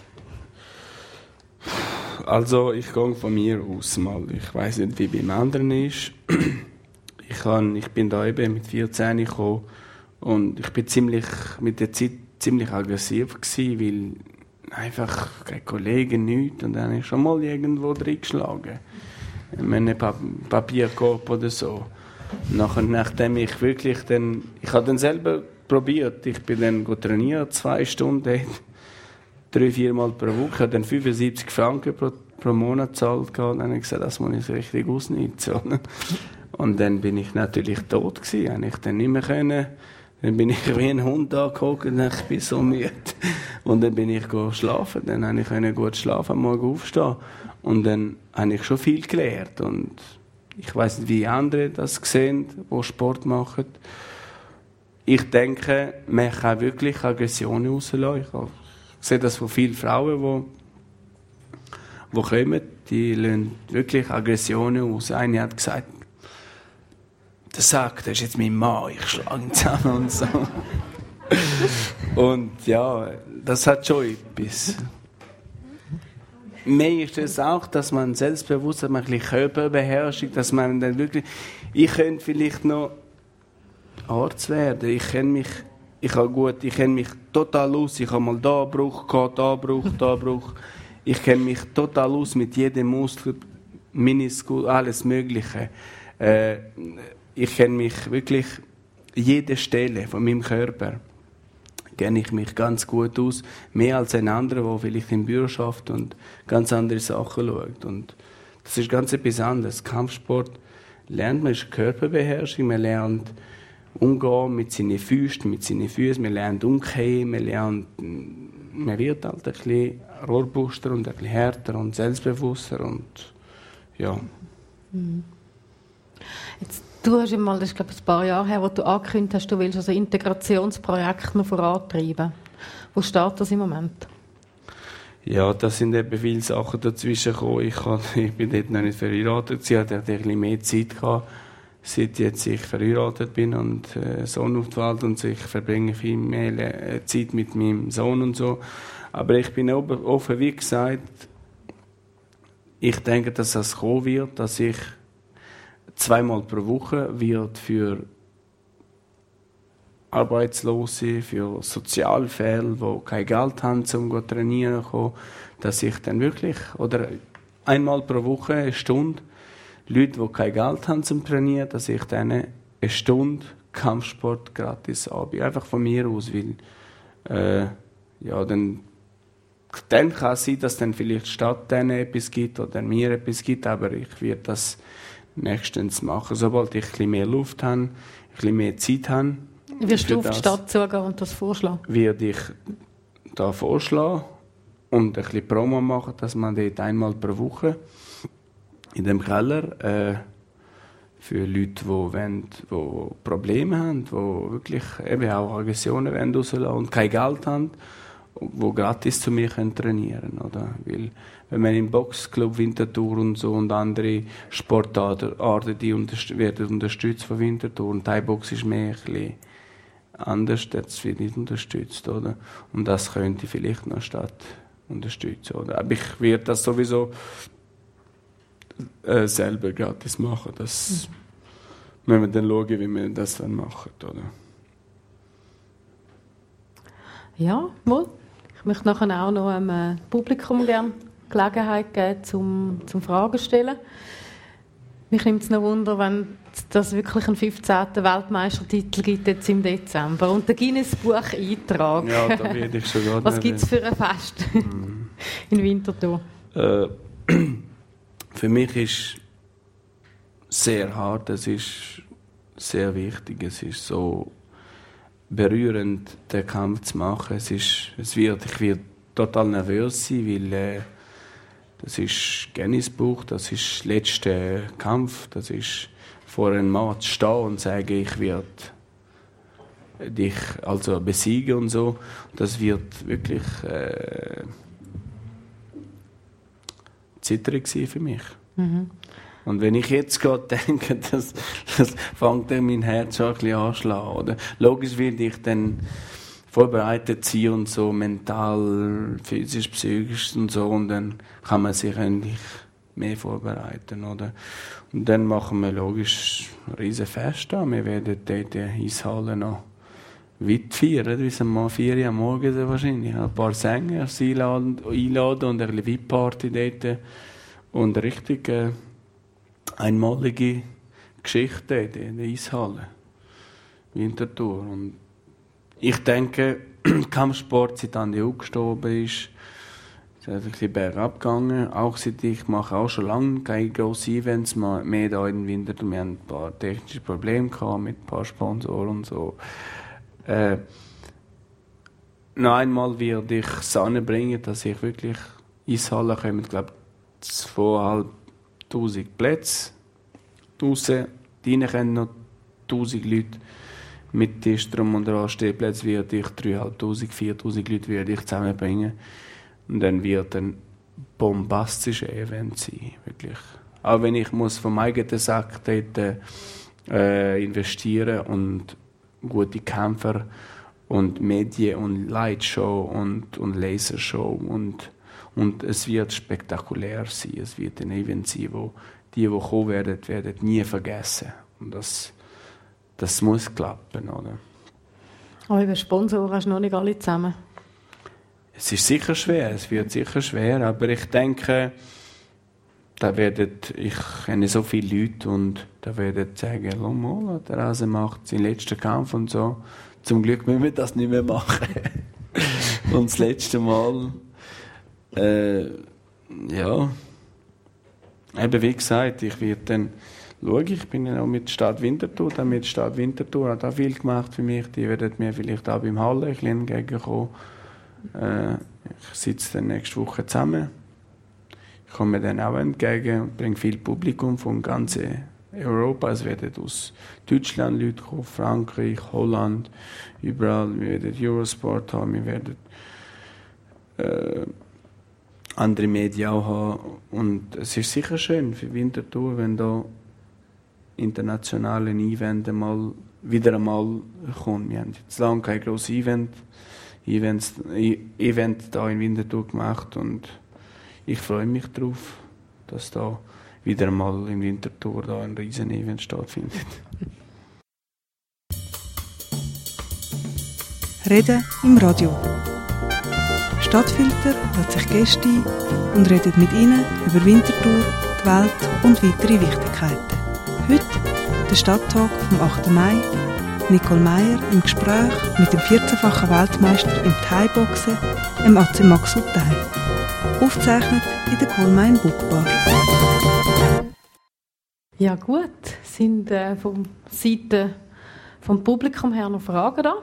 Also ich gehe von mir aus mal. Ich weiss nicht, wie beim anderen ist. Ich, kann, ich bin da eben mit vierzehn gekommen und ich bin ziemlich, mit der Zeit ziemlich aggressiv gewesen, weil einfach kein Kollege nichts und dann habe ich schon mal irgendwo reingeschlagen. In einem pa- Papierkorb oder so. Nachher, nachdem ich wirklich dann, ich habe dann selber probiert, ich bin dann trainiert, zwei Stunden, drei, viermal pro Woche, ich habe dann fünfundsiebzig Franken pro, pro Monat gezahlt und dann habe ich gesagt, das muss ich richtig ausnutzen. Und dann bin ich natürlich tot gewesen, habe ich dann nicht mehr können. Dann bin ich wie ein Hund angehockt und ich bin so müde. Und dann bin ich schlafen. Dann konnte ich können gut schlafen, am Morgen aufstehen. Und dann habe ich schon viel gelernt. Und ich weiss nicht, wie andere das sehen, die Sport machen. Ich denke, man kann wirklich Aggressionen rauslassen. Ich sehe das von vielen Frauen, die, die kommen, die lassen wirklich Aggressionen aus. Eine hat gesagt, der sagt, das ist jetzt mein Mann, ich schlage ihn zusammen und so. Und ja, das hat schon etwas. Mehr ist es auch, dass man selbstbewusst, dass man ein bisschen Körperbeherrschung, dass man dann wirklich, ich könnte vielleicht noch Arzt werden, ich kenne mich, ich habe gut, ich kenne mich total aus, ich habe mal da Bruch gehabt, da Bruch, da Bruch. Ich kenne mich total aus mit jedem Muskel, Meniskus, alles Mögliche. Äh, Ich kenne mich wirklich, jede Stelle von meinem Körper kenne ich mich ganz gut aus. Mehr als ein anderer, der vielleicht im Büro schafft und ganz andere Sachen schaut. Und das ist ganz etwas anderes. Kampfsport lernt man, ist Körperbeherrschung, man lernt umgehen mit seinen Füßen, mit seinen Füßen, man lernt umgehen, man lernt, man wird halt ein bisschen robuster und ein bisschen härter und selbstbewusster und ja. Mhm. Jetzt, du hast mal, das ist glaube ich ein paar Jahre her, wo du angekündigt hast, du willst also Integrationsprojekte noch vorantreiben. Wo steht das im Moment? Ja, da sind eben viele Sachen dazwischen gekommen. Ich, kann, ich bin dort noch nicht verheiratet. Sie hat ein bisschen mehr Zeit gehabt, seit jetzt ich verheiratet bin und äh, Sohn auf die Welt und ich verbringe viel mehr äh, Zeit mit meinem Sohn und so. Aber ich bin offen, wie gesagt, ich denke, dass das kommen wird, dass ich zweimal pro Woche wird für Arbeitslose, für Sozialfälle, die kein Geld haben, um zu trainieren zu kommen, dass ich dann wirklich, oder einmal pro Woche eine Stunde, Leute, die kein Geld haben zum Trainieren, dass ich denen eine Stunde Kampfsport gratis anbiete. Einfach von mir aus, weil äh, ja, dann, dann kann es sein, dass dann vielleicht die Stadt denen etwas gibt oder mir etwas gibt, aber ich werde das nächstens machen. Sobald ich ein bisschen mehr Luft habe, ein bisschen mehr Zeit habe. Wirst du auf die Stadt zugehen und das vorschlagen? Werde ich da vorschlagen und ein bisschen Promo machen, dass man dort einmal pro Woche in dem Keller äh, für Leute, die, wollen, die Probleme haben, die wirklich eben auch Aggressionen rauslassen und kein Geld haben, die gratis zu mir können trainieren können. Weil wenn man im Boxclub Winterthur und so und andere Sportarten, die unterst- werden unterstützt von Winterthur, und Thai-Box ist mehr ein bisschen anders, das wird nicht unterstützt, oder? Und das könnte vielleicht noch Stadt unterstützen, oder? Aber ich werde das sowieso äh, selber gratis machen. Das mhm. müssen wir dann schauen, wie wir das dann machen, oder? Ja, wohl. Ich möchte nachher auch noch dem äh, Publikum gerne Gelegenheit geben, zum, zum Fragen zu stellen. Mich nimmt es noch Wunder, wenn es wirklich einen fünfzehnten Weltmeistertitel gibt jetzt im Dezember und der Guinness-Buch-Eintrag. Ja, da werde ich schon gerade. Was gibt es für ein Fest mm. in Winterthur? Äh, für mich ist sehr hart, es ist sehr wichtig, es ist so berührend, den Kampf zu machen. Es ist, es wird, ich werde total nervös sein, weil äh, das ist Guinness-Buch, das ist der letzte Kampf, das ist vor einem Mann zu stehen und sagen, ich werde dich also besiegen und so. Das wird wirklich äh, zitterig sein für mich. Mhm. Und wenn ich jetzt gerade denke, das, das fängt dann mein Herz schon ein bisschen anschlagen, oder? Logisch werde ich dann vorbereitet sein und so, mental, physisch, psychisch und so, und dann kann man sich eigentlich mehr vorbereiten, oder? Und dann machen wir logisch ein riesen Fest an. Wir werden dort in die Eishalle noch weit feiern, bis um mal vier Uhr am Morgen wahrscheinlich. Ein paar Sänger einladen, einladen und eine Weitparty dort. Und eine richtig äh, einmalige Geschichte in der Eishalle. Winterthur. Und ich denke, Kampfsport, seit Andi Hug gestorben ist, es ist ein bisschen bergab gegangen. Auch seit ich mache auch schon lange keine grossen Events mehr da in Winterthur. Wir haben ein paar technische Probleme gehabt mit ein paar Sponsoren und so. Äh, noch einmal werde ich es anbringen, dass ich wirklich Eishalle komme. Ich glaube, zweitausendfünfhundert Plätze draussen. Drinnen können noch tausend Leute. Mit Tisch drum und dran Stehplätzen werde ich dreitausendfünfhundert, viertausend Leute werde ich zusammenbringen. Und dann wird ein bombastisches Event sein, wirklich. Auch wenn ich muss vom eigenen Sack dort, äh, investieren und gute Kämpfer und Medien und Lightshow und, und Lasershow und, und es wird spektakulär sein. Es wird ein Event sein, wo die, die kommen werden, werden nie vergessen. Und das, das muss klappen, oder? Aber über Sponsoren hast du noch nicht alle zusammen. Es ist sicher schwer, es wird sicher schwer, aber ich denke, da werden, ich kenne so viele Leute und da werden sagen, oh mal, der Rase macht seinen letzten Kampf und so. Zum Glück müssen wir das nicht mehr machen. Und das letzte Mal, äh, ja, eben wie gesagt, ich werde dann schauen, ich bin ja auch mit Stadt Winterthur, dann mit Stadt Winterthur hat auch viel gemacht für mich, die werden mir vielleicht auch beim Halle ein bisschen entgegenkommen. Äh, ich sitze dann nächste Woche zusammen. Ich komme dann auch entgegen und bringe viel Publikum von ganz Europa. Es werden aus Deutschland Leute kommen, Frankreich, Holland, überall. Wir werden Eurosport haben, wir werden äh, andere Medien auch haben. Und es ist sicher schön für Winterthur, wenn da internationale Events mal wieder einmal kommen. Wir haben jetzt lange kein grosses Event. Events, Event da in Winterthur gemacht und ich freue mich darauf, dass da wieder mal in Winterthur da ein riesen Event stattfindet. Reden im Radio. Stadtfilter lädt sich Gäste ein und redet mit ihnen über Winterthur, die Welt und weitere Wichtigkeiten. Heute der Stadttag vom achten Mai. Nicole Meyer im Gespräch mit dem vierzehnfachen Weltmeister im Thai-Boxen, dem A C Maxu Thai. Aufgezeichnet in der Kohlmein Bookbar. Ja gut, sind äh, von Seite vom Publikum her noch Fragen da?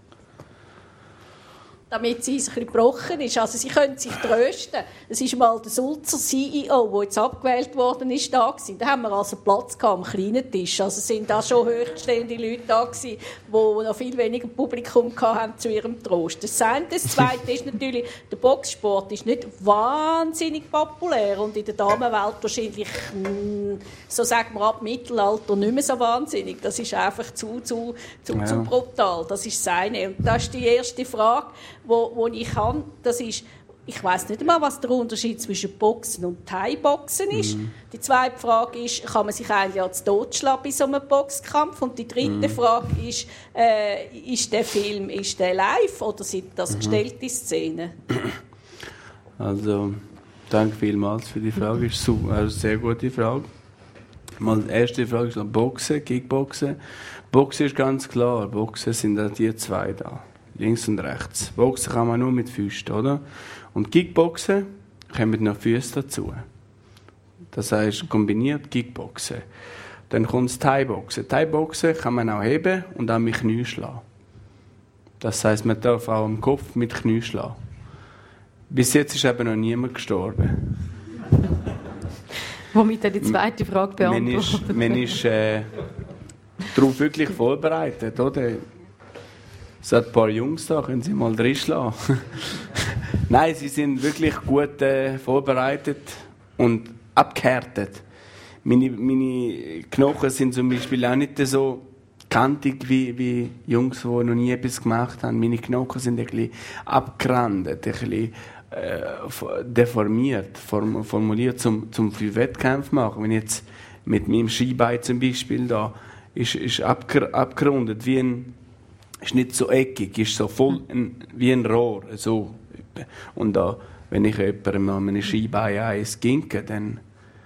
Damit sie ein bisschen gebrochen ist. Also sie können sich trösten. Es ist mal der Sulzer C E O, der jetzt abgewählt worden ist, da gewesen. Da haben wir also Platz gehabt am kleinen Tisch. Also sind da schon höchststehende Leute da gewesen, die noch viel weniger Publikum hatten zu ihrem Trost. Das eine. Das Zweite ist natürlich, der Boxsport ist nicht wahnsinnig populär und in der Damenwelt wahrscheinlich, so sagen wir ab Mittelalter, nicht mehr so wahnsinnig. Das ist einfach zu, zu, zu, ja. zu brutal. Das ist das eine. Und das ist die erste Frage, Wo, wo ich kann, das ist, ich weiss nicht einmal, was der Unterschied zwischen Boxen und Thai-Boxen ist. Mhm. Die zweite Frage ist, kann man sich eigentlich als Tod schlagen bei so einem Boxkampf? Und die dritte mhm. Frage ist, äh, ist der Film ist der live oder sind das mhm. gestellte Szenen? Also, danke vielmals für die Frage. Das ist super, eine sehr gute Frage. Mal die erste Frage ist Boxen, Kickboxen. Boxen ist ganz klar, Boxen sind auch die zwei da. Links und rechts. Boxen kann man nur mit Füßen, oder? Und Kickboxen kommen noch Füße dazu. Das heisst, kombiniert Kickboxen. Dann kommt das Thai-Boxen. Thai-Boxen kann man auch heben und auch mit Knie schlagen. Das heisst, man darf auch am Kopf mit Knie schlagen. Bis jetzt ist eben noch niemand gestorben. Womit er die zweite Frage beantwortet. Man ist, man ist äh, darauf wirklich vorbereitet, oder? Es hat ein paar Jungs da, können Sie mal drinschlagen. Nein, sie sind wirklich gut äh, vorbereitet und abgehärtet. Meine, meine Knochen sind zum Beispiel auch nicht so kantig wie, wie Jungs, die noch nie etwas gemacht haben. Meine Knochen sind ein bisschen abgerandet, ein bisschen äh, deformiert, form, formuliert, zum, zum für Wettkämpfe machen. Wenn jetzt mit meinem Skibein zum Beispiel da ist, ist abger, abgerundet wie ein ist nicht so eckig, ist so voll ein, wie ein Rohr. So. Und da, wenn ich jemandem an einem Skibein eins ginke, dann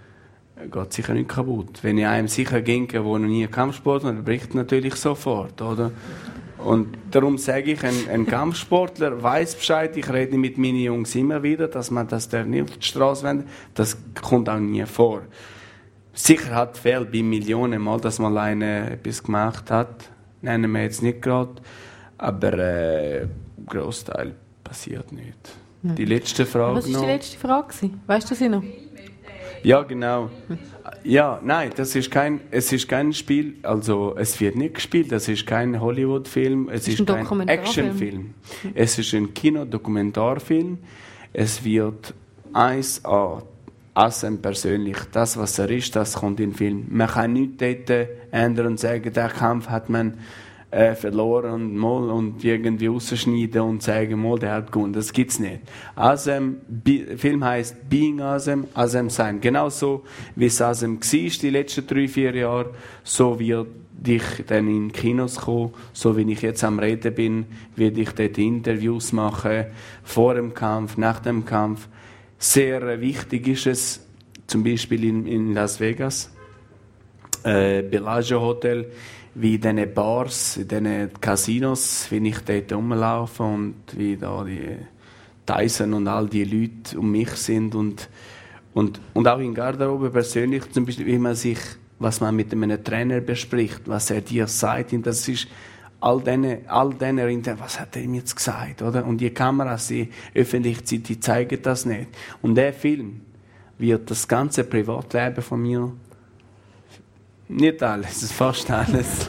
geht sicher nicht kaputt. Wenn ich einem sicher ginke, der noch nie Kampfsport hat, dann bricht natürlich sofort. Oder? Und darum sage ich, ein, ein Kampfsportler weiß Bescheid. Ich rede mit meinen Jungs immer wieder, dass man das nicht auf die Straße wendet. Das kommt auch nie vor. Sicher hat Fälle bei Millionen Mal, dass mal einer etwas gemacht hat. Nennen wir jetzt nicht gerade, aber äh, ein Großteil passiert nicht. Ja. Die letzte Frage Was war noch. die letzte Frage? Weißt du sie noch? Ja, genau. Ja, nein, das ist kein, es ist kein Spiel, also es wird nicht gespielt, das ist kein Hollywood-Film, es ist, ist kein Actionfilm. Es ist ein Kinodokumentarfilm. Es wird eins a Assem persönlich, das, was er ist, das kommt in den Film. Man kann nichts dort ändern und sagen, der Kampf hat man äh, verloren und, mal, und irgendwie rausschneiden und sagen, mal, der hat gewonnen. Das gibt's nicht. Assem, der Film heisst Being Assem, Assem sein. Genauso wie es Assem war die letzten drei, vier Jahre, so wird ich dann in Kinos kommen, so wie ich jetzt am Reden bin, werde ich dort Interviews machen, vor dem Kampf, nach dem Kampf. Sehr wichtig ist es, zum Beispiel in, in Las Vegas, äh, Bellagio Hotel, wie in diesen Bars, in diesen Casinos, wie ich dort rumlaufe und wie da die Tyson und all die Leute um mich sind und, und, und auch in Garderobe persönlich, zum Beispiel, wie man sich, was man mit einem Trainer bespricht, was er dir sagt, und das ist all diese, all diese, was hat er ihm jetzt gesagt, oder? Und die Kameras, die Öffentlichkeit, die zeigen das nicht. Und der Film wird das ganze Privatleben von mir, nicht alles, fast alles,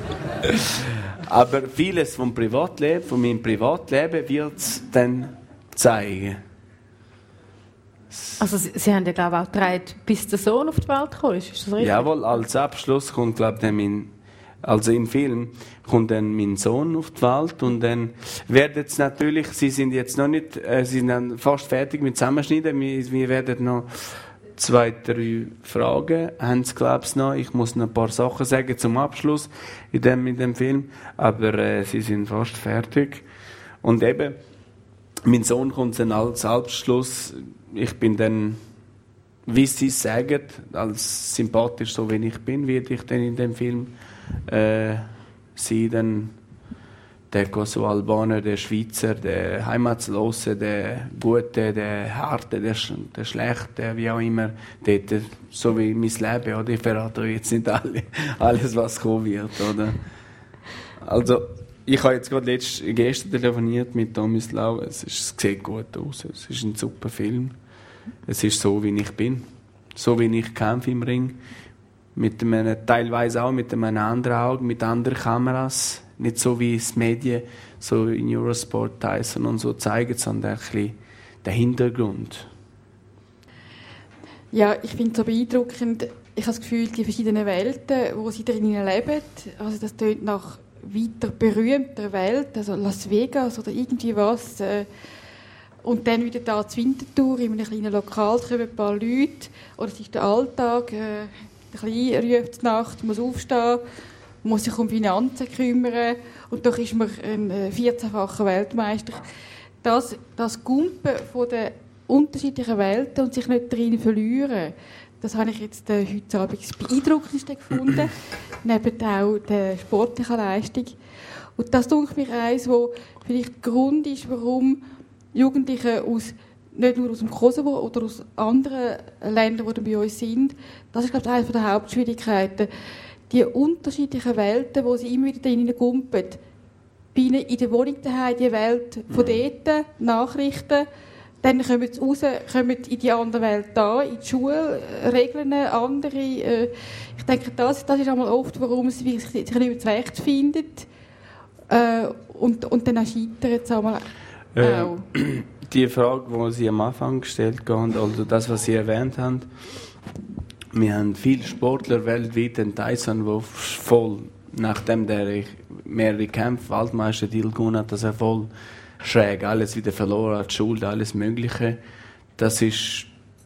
aber vieles vom Privatleben, von meinem Privatleben wird es dann zeigen. Also Sie, Sie haben ja, glaube ich, auch getragen, bis der Sohn auf die Welt gekommen ist, ist das richtig? Jawohl, als Abschluss kommt, glaube ich, mein Also im Film kommt dann mein Sohn auf die Welt und dann werden es natürlich, sie sind jetzt noch nicht, äh, sie sind dann fast fertig mit Zusammenschneiden, wir, wir werden noch zwei, drei Fragen, haben sie, glaube ich, noch. Ich muss noch ein paar Sachen sagen zum Abschluss in dem, in dem Film, aber äh, sie sind fast fertig. Und eben, mein Sohn kommt dann als Abschluss, ich bin dann, wie sie es sagen, als sympathisch, so wie ich bin, werde ich dann in dem Film äh, sein, dann der Kosovo-Albaner, der Schweizer, der Heimatslose, der Gute, der Harte, der, der Schlechte, wie auch immer, dort, so wie mein Leben, oder? Ich verrate euch jetzt nicht alle, alles, was kommen wird, oder? Also, ich habe jetzt gerade letzt, gestern telefoniert mit Tomislav, es, ist, es sieht gut aus, es ist ein super Film. Es ist so, wie ich bin, so wie ich kämpfe im Ring, mit einem, teilweise auch mit einem anderen Auge, mit anderen Kameras. Nicht so wie es Medien, so in Eurosport, Tyson und so zeigen, sondern ein bisschen der Hintergrund. Ja, ich finde es so beeindruckend. Ich habe das Gefühl, die verschiedenen Welten, wo sie drinnen leben, also das tönt nach weiter berühmter Welt, also Las Vegas oder irgendwie was. Äh, und dann wieder da zur Winterthur, in einem kleinen Lokal kommen ein paar Leute, oder es ist der Alltag, äh, der Kleine ruft Nacht, muss aufstehen, muss sich um Finanzen kümmern und doch ist man ein vierzehnfacher Weltmeister. Das, das Gumpen von den unterschiedlichen Welten und sich nicht darin verlieren, das habe ich jetzt äh, heute Abend das Beeindruckendste gefunden, neben auch der sportlichen Leistung. Und das denke ich mir eins, wo vielleicht der Grund ist, warum Jugendliche aus, nicht nur aus dem Kosovo oder aus anderen Ländern, die bei uns sind, das ist, glaube ich, eine der Hauptschwierigkeiten. Die unterschiedlichen Welten, wo sie immer wieder drinnen gumpen. Bei ihnen in der Wohnung daheim die Welt von dort, Nachrichten. Dann kommen sie raus, kommen in die andere Welt da, in die Schule, Regeln, andere. Äh, ich denke, das, das ist einmal oft, warum sie sich, sich nicht mehr zurechtfinden. Äh, und, und dann auch scheitern sie einmal äh, auch. Die Frage, die Sie am Anfang gestellt haben, also das, was Sie erwähnt haben, wir haben viele Sportler weltweit in Tyson, die voll, nachdem der mehrere Kämpfe Weltmeister-Titel gewonnen hat, dass er voll schräg alles wieder verloren hat, Schuld, alles Mögliche. Das ist,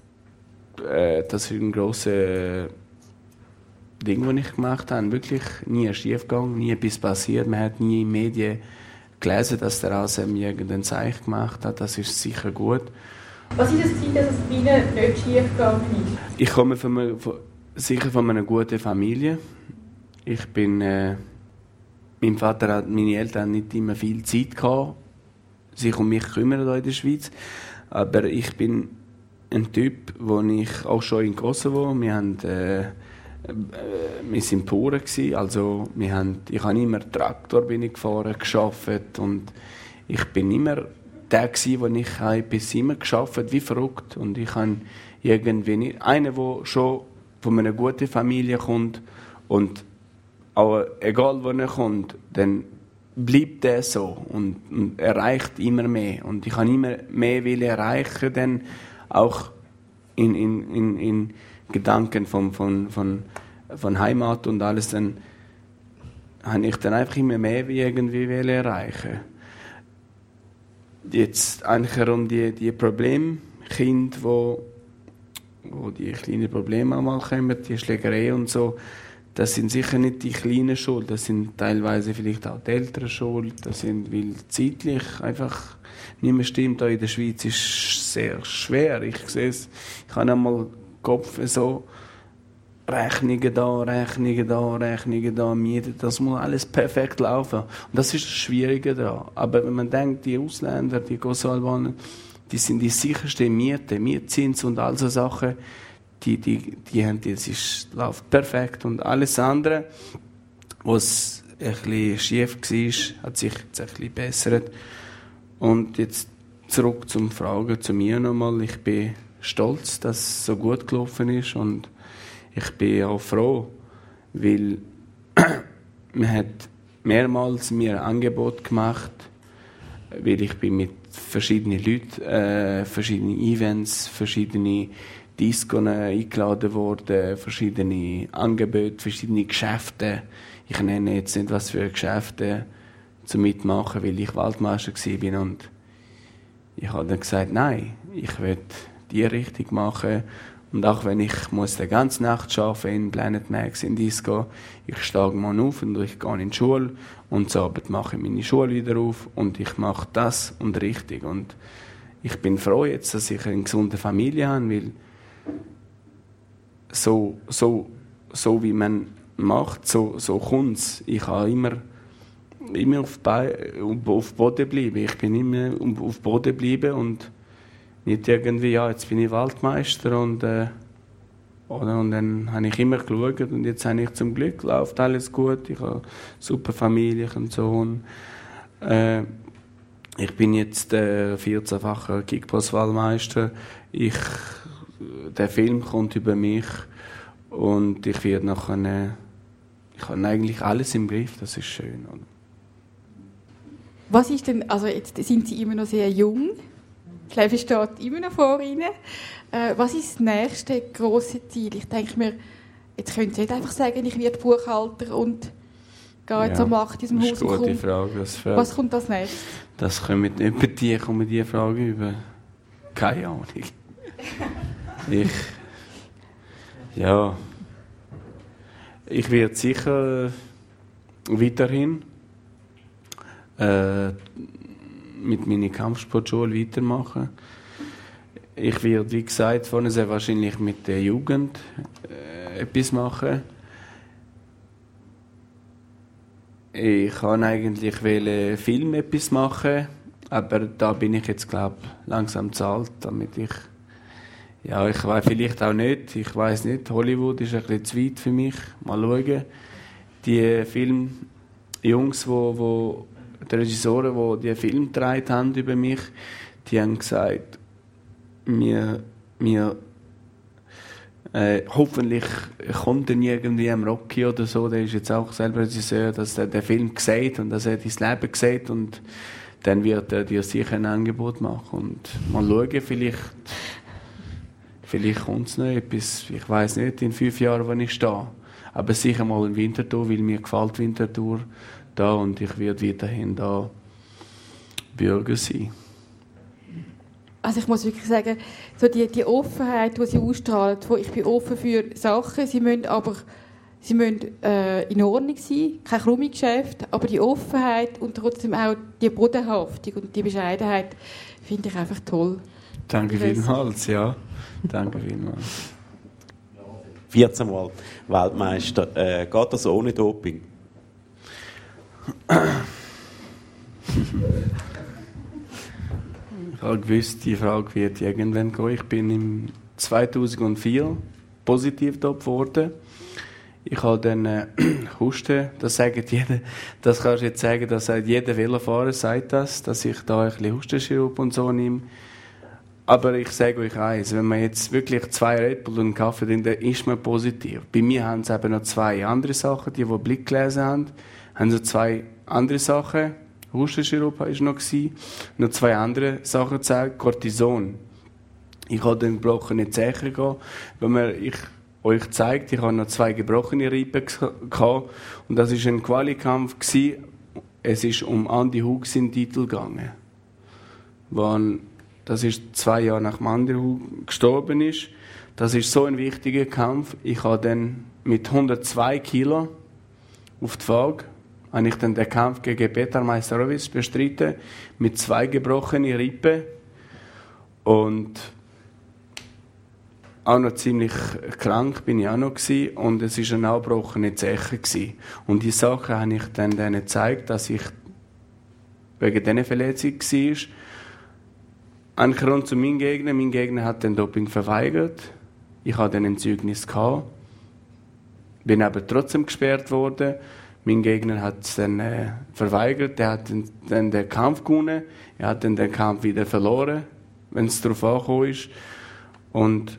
äh, das ist ein grosses Ding, das ich gemacht habe. Wirklich nie schief gegangen, nie etwas passiert. Man hat nie in den Medien gelesen, dass der Asem irgendein Zeichen gemacht hat. Das ist sicher gut. Was ist das Ziel, dass es bei Ihnen nicht schief gegangen ist? Ich komme von einer, von, sicher von einer guten Familie. Ich bin, äh, mein Vater hat, meine Eltern hatten nicht immer viel Zeit gehabt, sich um mich kümmern hier in der Schweiz. Aber ich bin ein Typ, wo ich auch schon in Kosovo, wir haben, äh, äh, wir sind Bauern gewesen, also wir haben, ich habe immer Traktor bin ich gefahren, gearbeitet und ich bin immer der gsi, wo ich habe bis immer geschafft, wie verrückt. Und ich habe irgendwie nicht, einer, der schon von einer guten Familie kommt und auch egal wo er kommt, dann bleibt er so und, und erreicht immer mehr. Und ich habe immer mehr will erreichen, dann auch in, in, in, in Gedanken von, von, von, von Heimat und alles, dann habe ich dann einfach immer mehr wie irgendwie will erreichen. Jetzt eigentlich um die, die Problemkinder, wo, wo die kleinen Probleme einmal kommen, die Schlägerei und so, das sind sicher nicht die kleinen Schuld, das sind teilweise vielleicht auch die Eltern schuld, das sind, weil zeitlich einfach nicht mehr stimmt. Auch in der Schweiz ist es sehr schwer. Ich sehe es, ich habe einmal den Kopf so, Rechnungen da, Rechnungen da, Rechnungen da, Miete, das muss alles perfekt laufen. Und das ist das Schwierige daran. Aber wenn man denkt, die Ausländer, die Kosovo-Albaner, die sind die sichersten Miete, Mietzins und all so Sachen, die, die, die haben, das ist, läuft perfekt. Und alles andere, was ein bisschen schief war, hat sich jetzt ein bisschen bessert. Und jetzt zurück zum Fragen zu mir nochmal. Ich bin stolz, dass es so gut gelaufen ist und ich bin auch froh, weil man hat mehrmals mir ein Angebot gemacht, weil ich bin mit verschiedenen Leuten, äh, verschiedenen Events, verschiedene Discos eingeladen worden, verschiedene Angebote, verschiedene Geschäfte. Ich nenne jetzt nicht, was für Geschäfte zum Mitmachen, weil ich Weltmeister war. Und ich habe dann gesagt, nein, ich will die Richtung machen. Und auch wenn ich muss die ganze Nacht arbeiten in Planet Max, in Disco, ich steige mal auf und ich gehe in die Schule und zur Abend mache ich meine Schule wieder auf und ich mache das und richtig. Und ich bin froh jetzt, dass ich eine gesunde Familie habe, weil so, so, so wie man macht, so, so kommt es. Ich habe immer, immer auf, auf Boden bleiben. Ich bin immer auf Boden bleiben und nicht irgendwie, ja, jetzt bin ich Waldmeister und, äh, oder, und dann habe ich immer geschaut und jetzt habe ich zum Glück, läuft alles gut, ich habe eine super Familie, einen Sohn. Äh, ich bin jetzt äh, vierzehnfacher Kickbox-Waldmeister. Ich, der Film kommt über mich und ich werde nachher, äh, ich habe eigentlich alles im Griff, das ist schön. Oder? Was ist denn, also jetzt sind Sie immer noch sehr jung, das Leben steht immer noch vor Ihnen. Äh, was ist das nächste grosse Ziel? Ich denke mir, jetzt können Sie nicht einfach sagen, ich werde Buchhalter und gehe jetzt ja, um acht in diesem Haus und komme. Frage, das was kommt als nächstes? Das kommen über die, kommen die Frage über. Keine Ahnung. ich, ja, ich werde sicher weiterhin äh, mit meiner Kampfsportschule weitermachen. Ich werde, wie gesagt, vorhin sehr wahrscheinlich mit der Jugend äh, etwas machen. Ich kann eigentlich wollte Film etwas machen, aber da bin ich jetzt, glaube langsam zu alt, damit ich, ja, ich weiß vielleicht auch nicht, ich weiß nicht, Hollywood ist ein bisschen zu weit für mich. Mal schauen. Die Filmjungs, wo, wo die Regisseure, die die Film gedreht haben über mich, die haben gesagt, wir, wir äh, hoffentlich kommt dann irgendwie ein Rocky oder so, der ist jetzt auch selber Regisseur, dass er den Film sieht und dass er dein Leben sieht und dann wird er dir sicher ein Angebot machen und mal schauen, vielleicht, vielleicht kommt es noch etwas, ich weiß nicht, in fünf Jahren, wenn ich stehe, aber sicher mal in Winterthur, weil mir gefällt Winterthur da und ich werde weiterhin da Bürger sein. Also ich muss wirklich sagen, so die, die Offenheit, die sie ausstrahlen, wo ich bin offen für Sachen, sie müssen aber sie müssen, äh, in Ordnung sein, kein krummes Geschäft, aber die Offenheit und trotzdem auch die Bodenhaftung und die Bescheidenheit finde ich einfach toll. Danke vielmals, ja. Danke vielmals. vierzehn Mal Weltmeister. Äh, geht das ohne Doping? Ich habe gewusst, die Frage wird irgendwann gehen. Ich bin im zweitausendvier positiv geworden. Ich habe dann äh, Husten, das sagt jeder, das kannst du jetzt sagen, dass jeder Velofahrer sagt das, dass ich da ein bisschen Hustensirup und so nehme. Aber ich sage euch eins, wenn man jetzt wirklich zwei Red Bull und einen Kaffee trinkt, dann ist man positiv. Bei mir haben es eben noch zwei andere Sachen, die, die Blick gelesen haben, haben so zwei andere Sachen. Hustensirup war noch gewesen, noch zwei andere Sachen gezeigt, Cortison. Ich habe dann gebrochene Zähne gehabt, wenn man ich euch zeigt, ich habe noch zwei gebrochene Rippen gehabt und das war ein Qualikampf gewesen. Es ist um Andy Hug seinen Titel gegangen. Wann, das ist zwei Jahre nach dem Andy Hug gestorben ist. Das ist so ein wichtiger Kampf. Ich habe dann mit hundertzwei Kilo auf die Waage habe ich dann den Kampf gegen Petar Majstorovic bestritten, mit zwei gebrochenen Rippen und auch noch ziemlich krank bin ich auch noch gewesen, und es war eine abgebrochene Zeche gewesen. Und die Sache habe ich dann denen gezeigt, dass ich wegen dieser Verletzung war. Ein Grund zu meinem Gegner, mein Gegner hat den Doping verweigert, ich hatte dann ein Zeugnis gehabt, bin aber trotzdem gesperrt worden. Mein Gegner hat es dann äh, verweigert, er hat dann, dann den Kampf gewonnen, er hat dann den Kampf wieder verloren, wenn es darauf angekommen ist. Und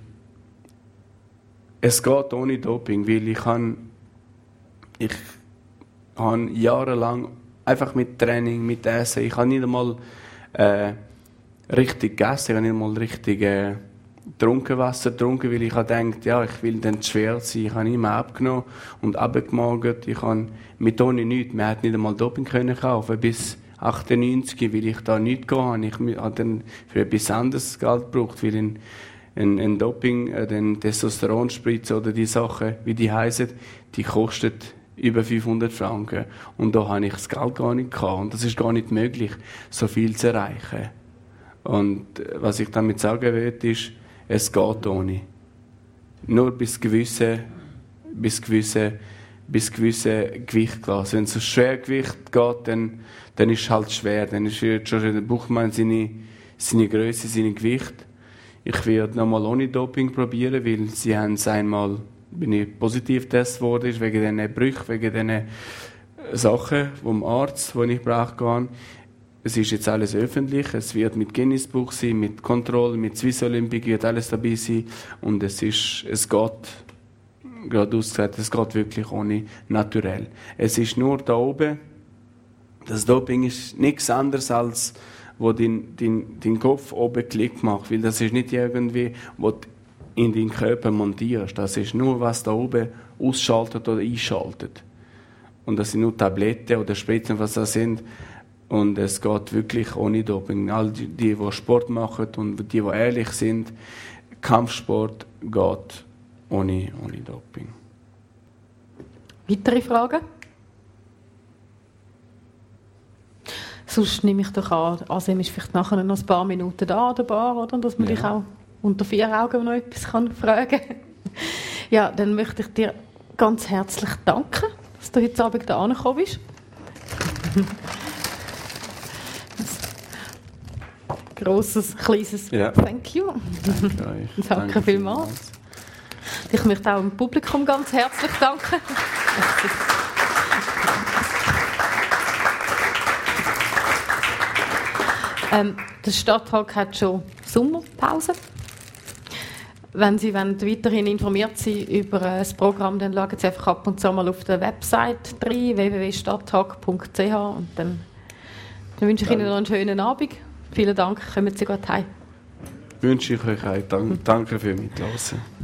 es geht ohne Doping, weil ich habe ich habe jahrelang einfach mit Training, mit Essen, ich habe nicht einmal äh, richtig gegessen, ich habe nicht einmal richtig äh, getrunken, Wasser getrunken, weil ich habe gedacht, ja, ich will dann zu schwer sein. Ich habe immer abgenommen und abgemagert. Ich habe mit ohne nichts, man hat nicht einmal Doping können kaufen, bis achtundneunzig, weil ich da nichts gehabt habe. Ich habe dann für etwas anderes Geld gebraucht, weil in ein, ein Doping, äh, den Testosteronspritze oder die Sachen, wie die heißen, die kostet über fünfhundert Franken. Und da habe ich das Geld gar nicht gehabt. Und das ist gar nicht möglich, so viel zu erreichen. Und äh, was ich damit sagen will, ist, es geht ohne. Nur bis gewisse, bis gewisse, bis gewisse Gewichtklasse. Wenn es um Schwergewicht geht, dann, dann ist es halt schwer. Dann ist schon der Buchmann seine, seine Größe, seine Gewicht. Ich werde nochmal ohne Doping probieren, weil sie haben es einmal, bin ich positiv getestet worden, wegen diesen Brüchen, wegen diesen Sachen vom Arzt, die ich gebraucht habe. Es ist jetzt alles öffentlich, es wird mit Guinness-Buch sein, mit Kontrolle, mit Swiss Olympic wird alles dabei sein und es ist, es geht, gerade ausgesagt, es geht wirklich ohne naturell. Es ist nur da oben, das Doping ist nichts anderes als, wo dein, dein, dein Kopf oben Klick macht, weil das ist nicht irgendwie, wo du in deinen Körper montierst, das ist nur, was da oben ausschaltet oder einschaltet. Und das sind nur Tabletten oder Spritzen, was das sind. Und es geht wirklich ohne Doping. All die, die, die Sport machen und die, die ehrlich sind, Kampfsport geht ohne, ohne Doping. Weitere Fragen? Sonst nehme ich doch an, Asim ist vielleicht nachher noch ein paar Minuten da an der Bar, oder? Dass man ja. dich auch unter vier Augen noch etwas kann fragen kann. Ja, dann möchte ich dir ganz herzlich danken, dass du heute Abend da angekommen bist. Grosses, kleines ja. Thank you. Danke euch. Danke, Danke vielmals. Ich möchte auch dem Publikum ganz herzlich danken. ähm, der Stadttag hat schon Sommerpause. Wenn Sie wollen, weiterhin informiert sind über das Programm, dann schauen Sie einfach ab und zu mal auf der Website rein, w w w punkt stadttag punkt c h und dann, dann wünsche ich Ihnen noch einen schönen Abend. Vielen Dank, kommen Sie gut heim. Wünsche ich euch auch. Danke für Mitlassen.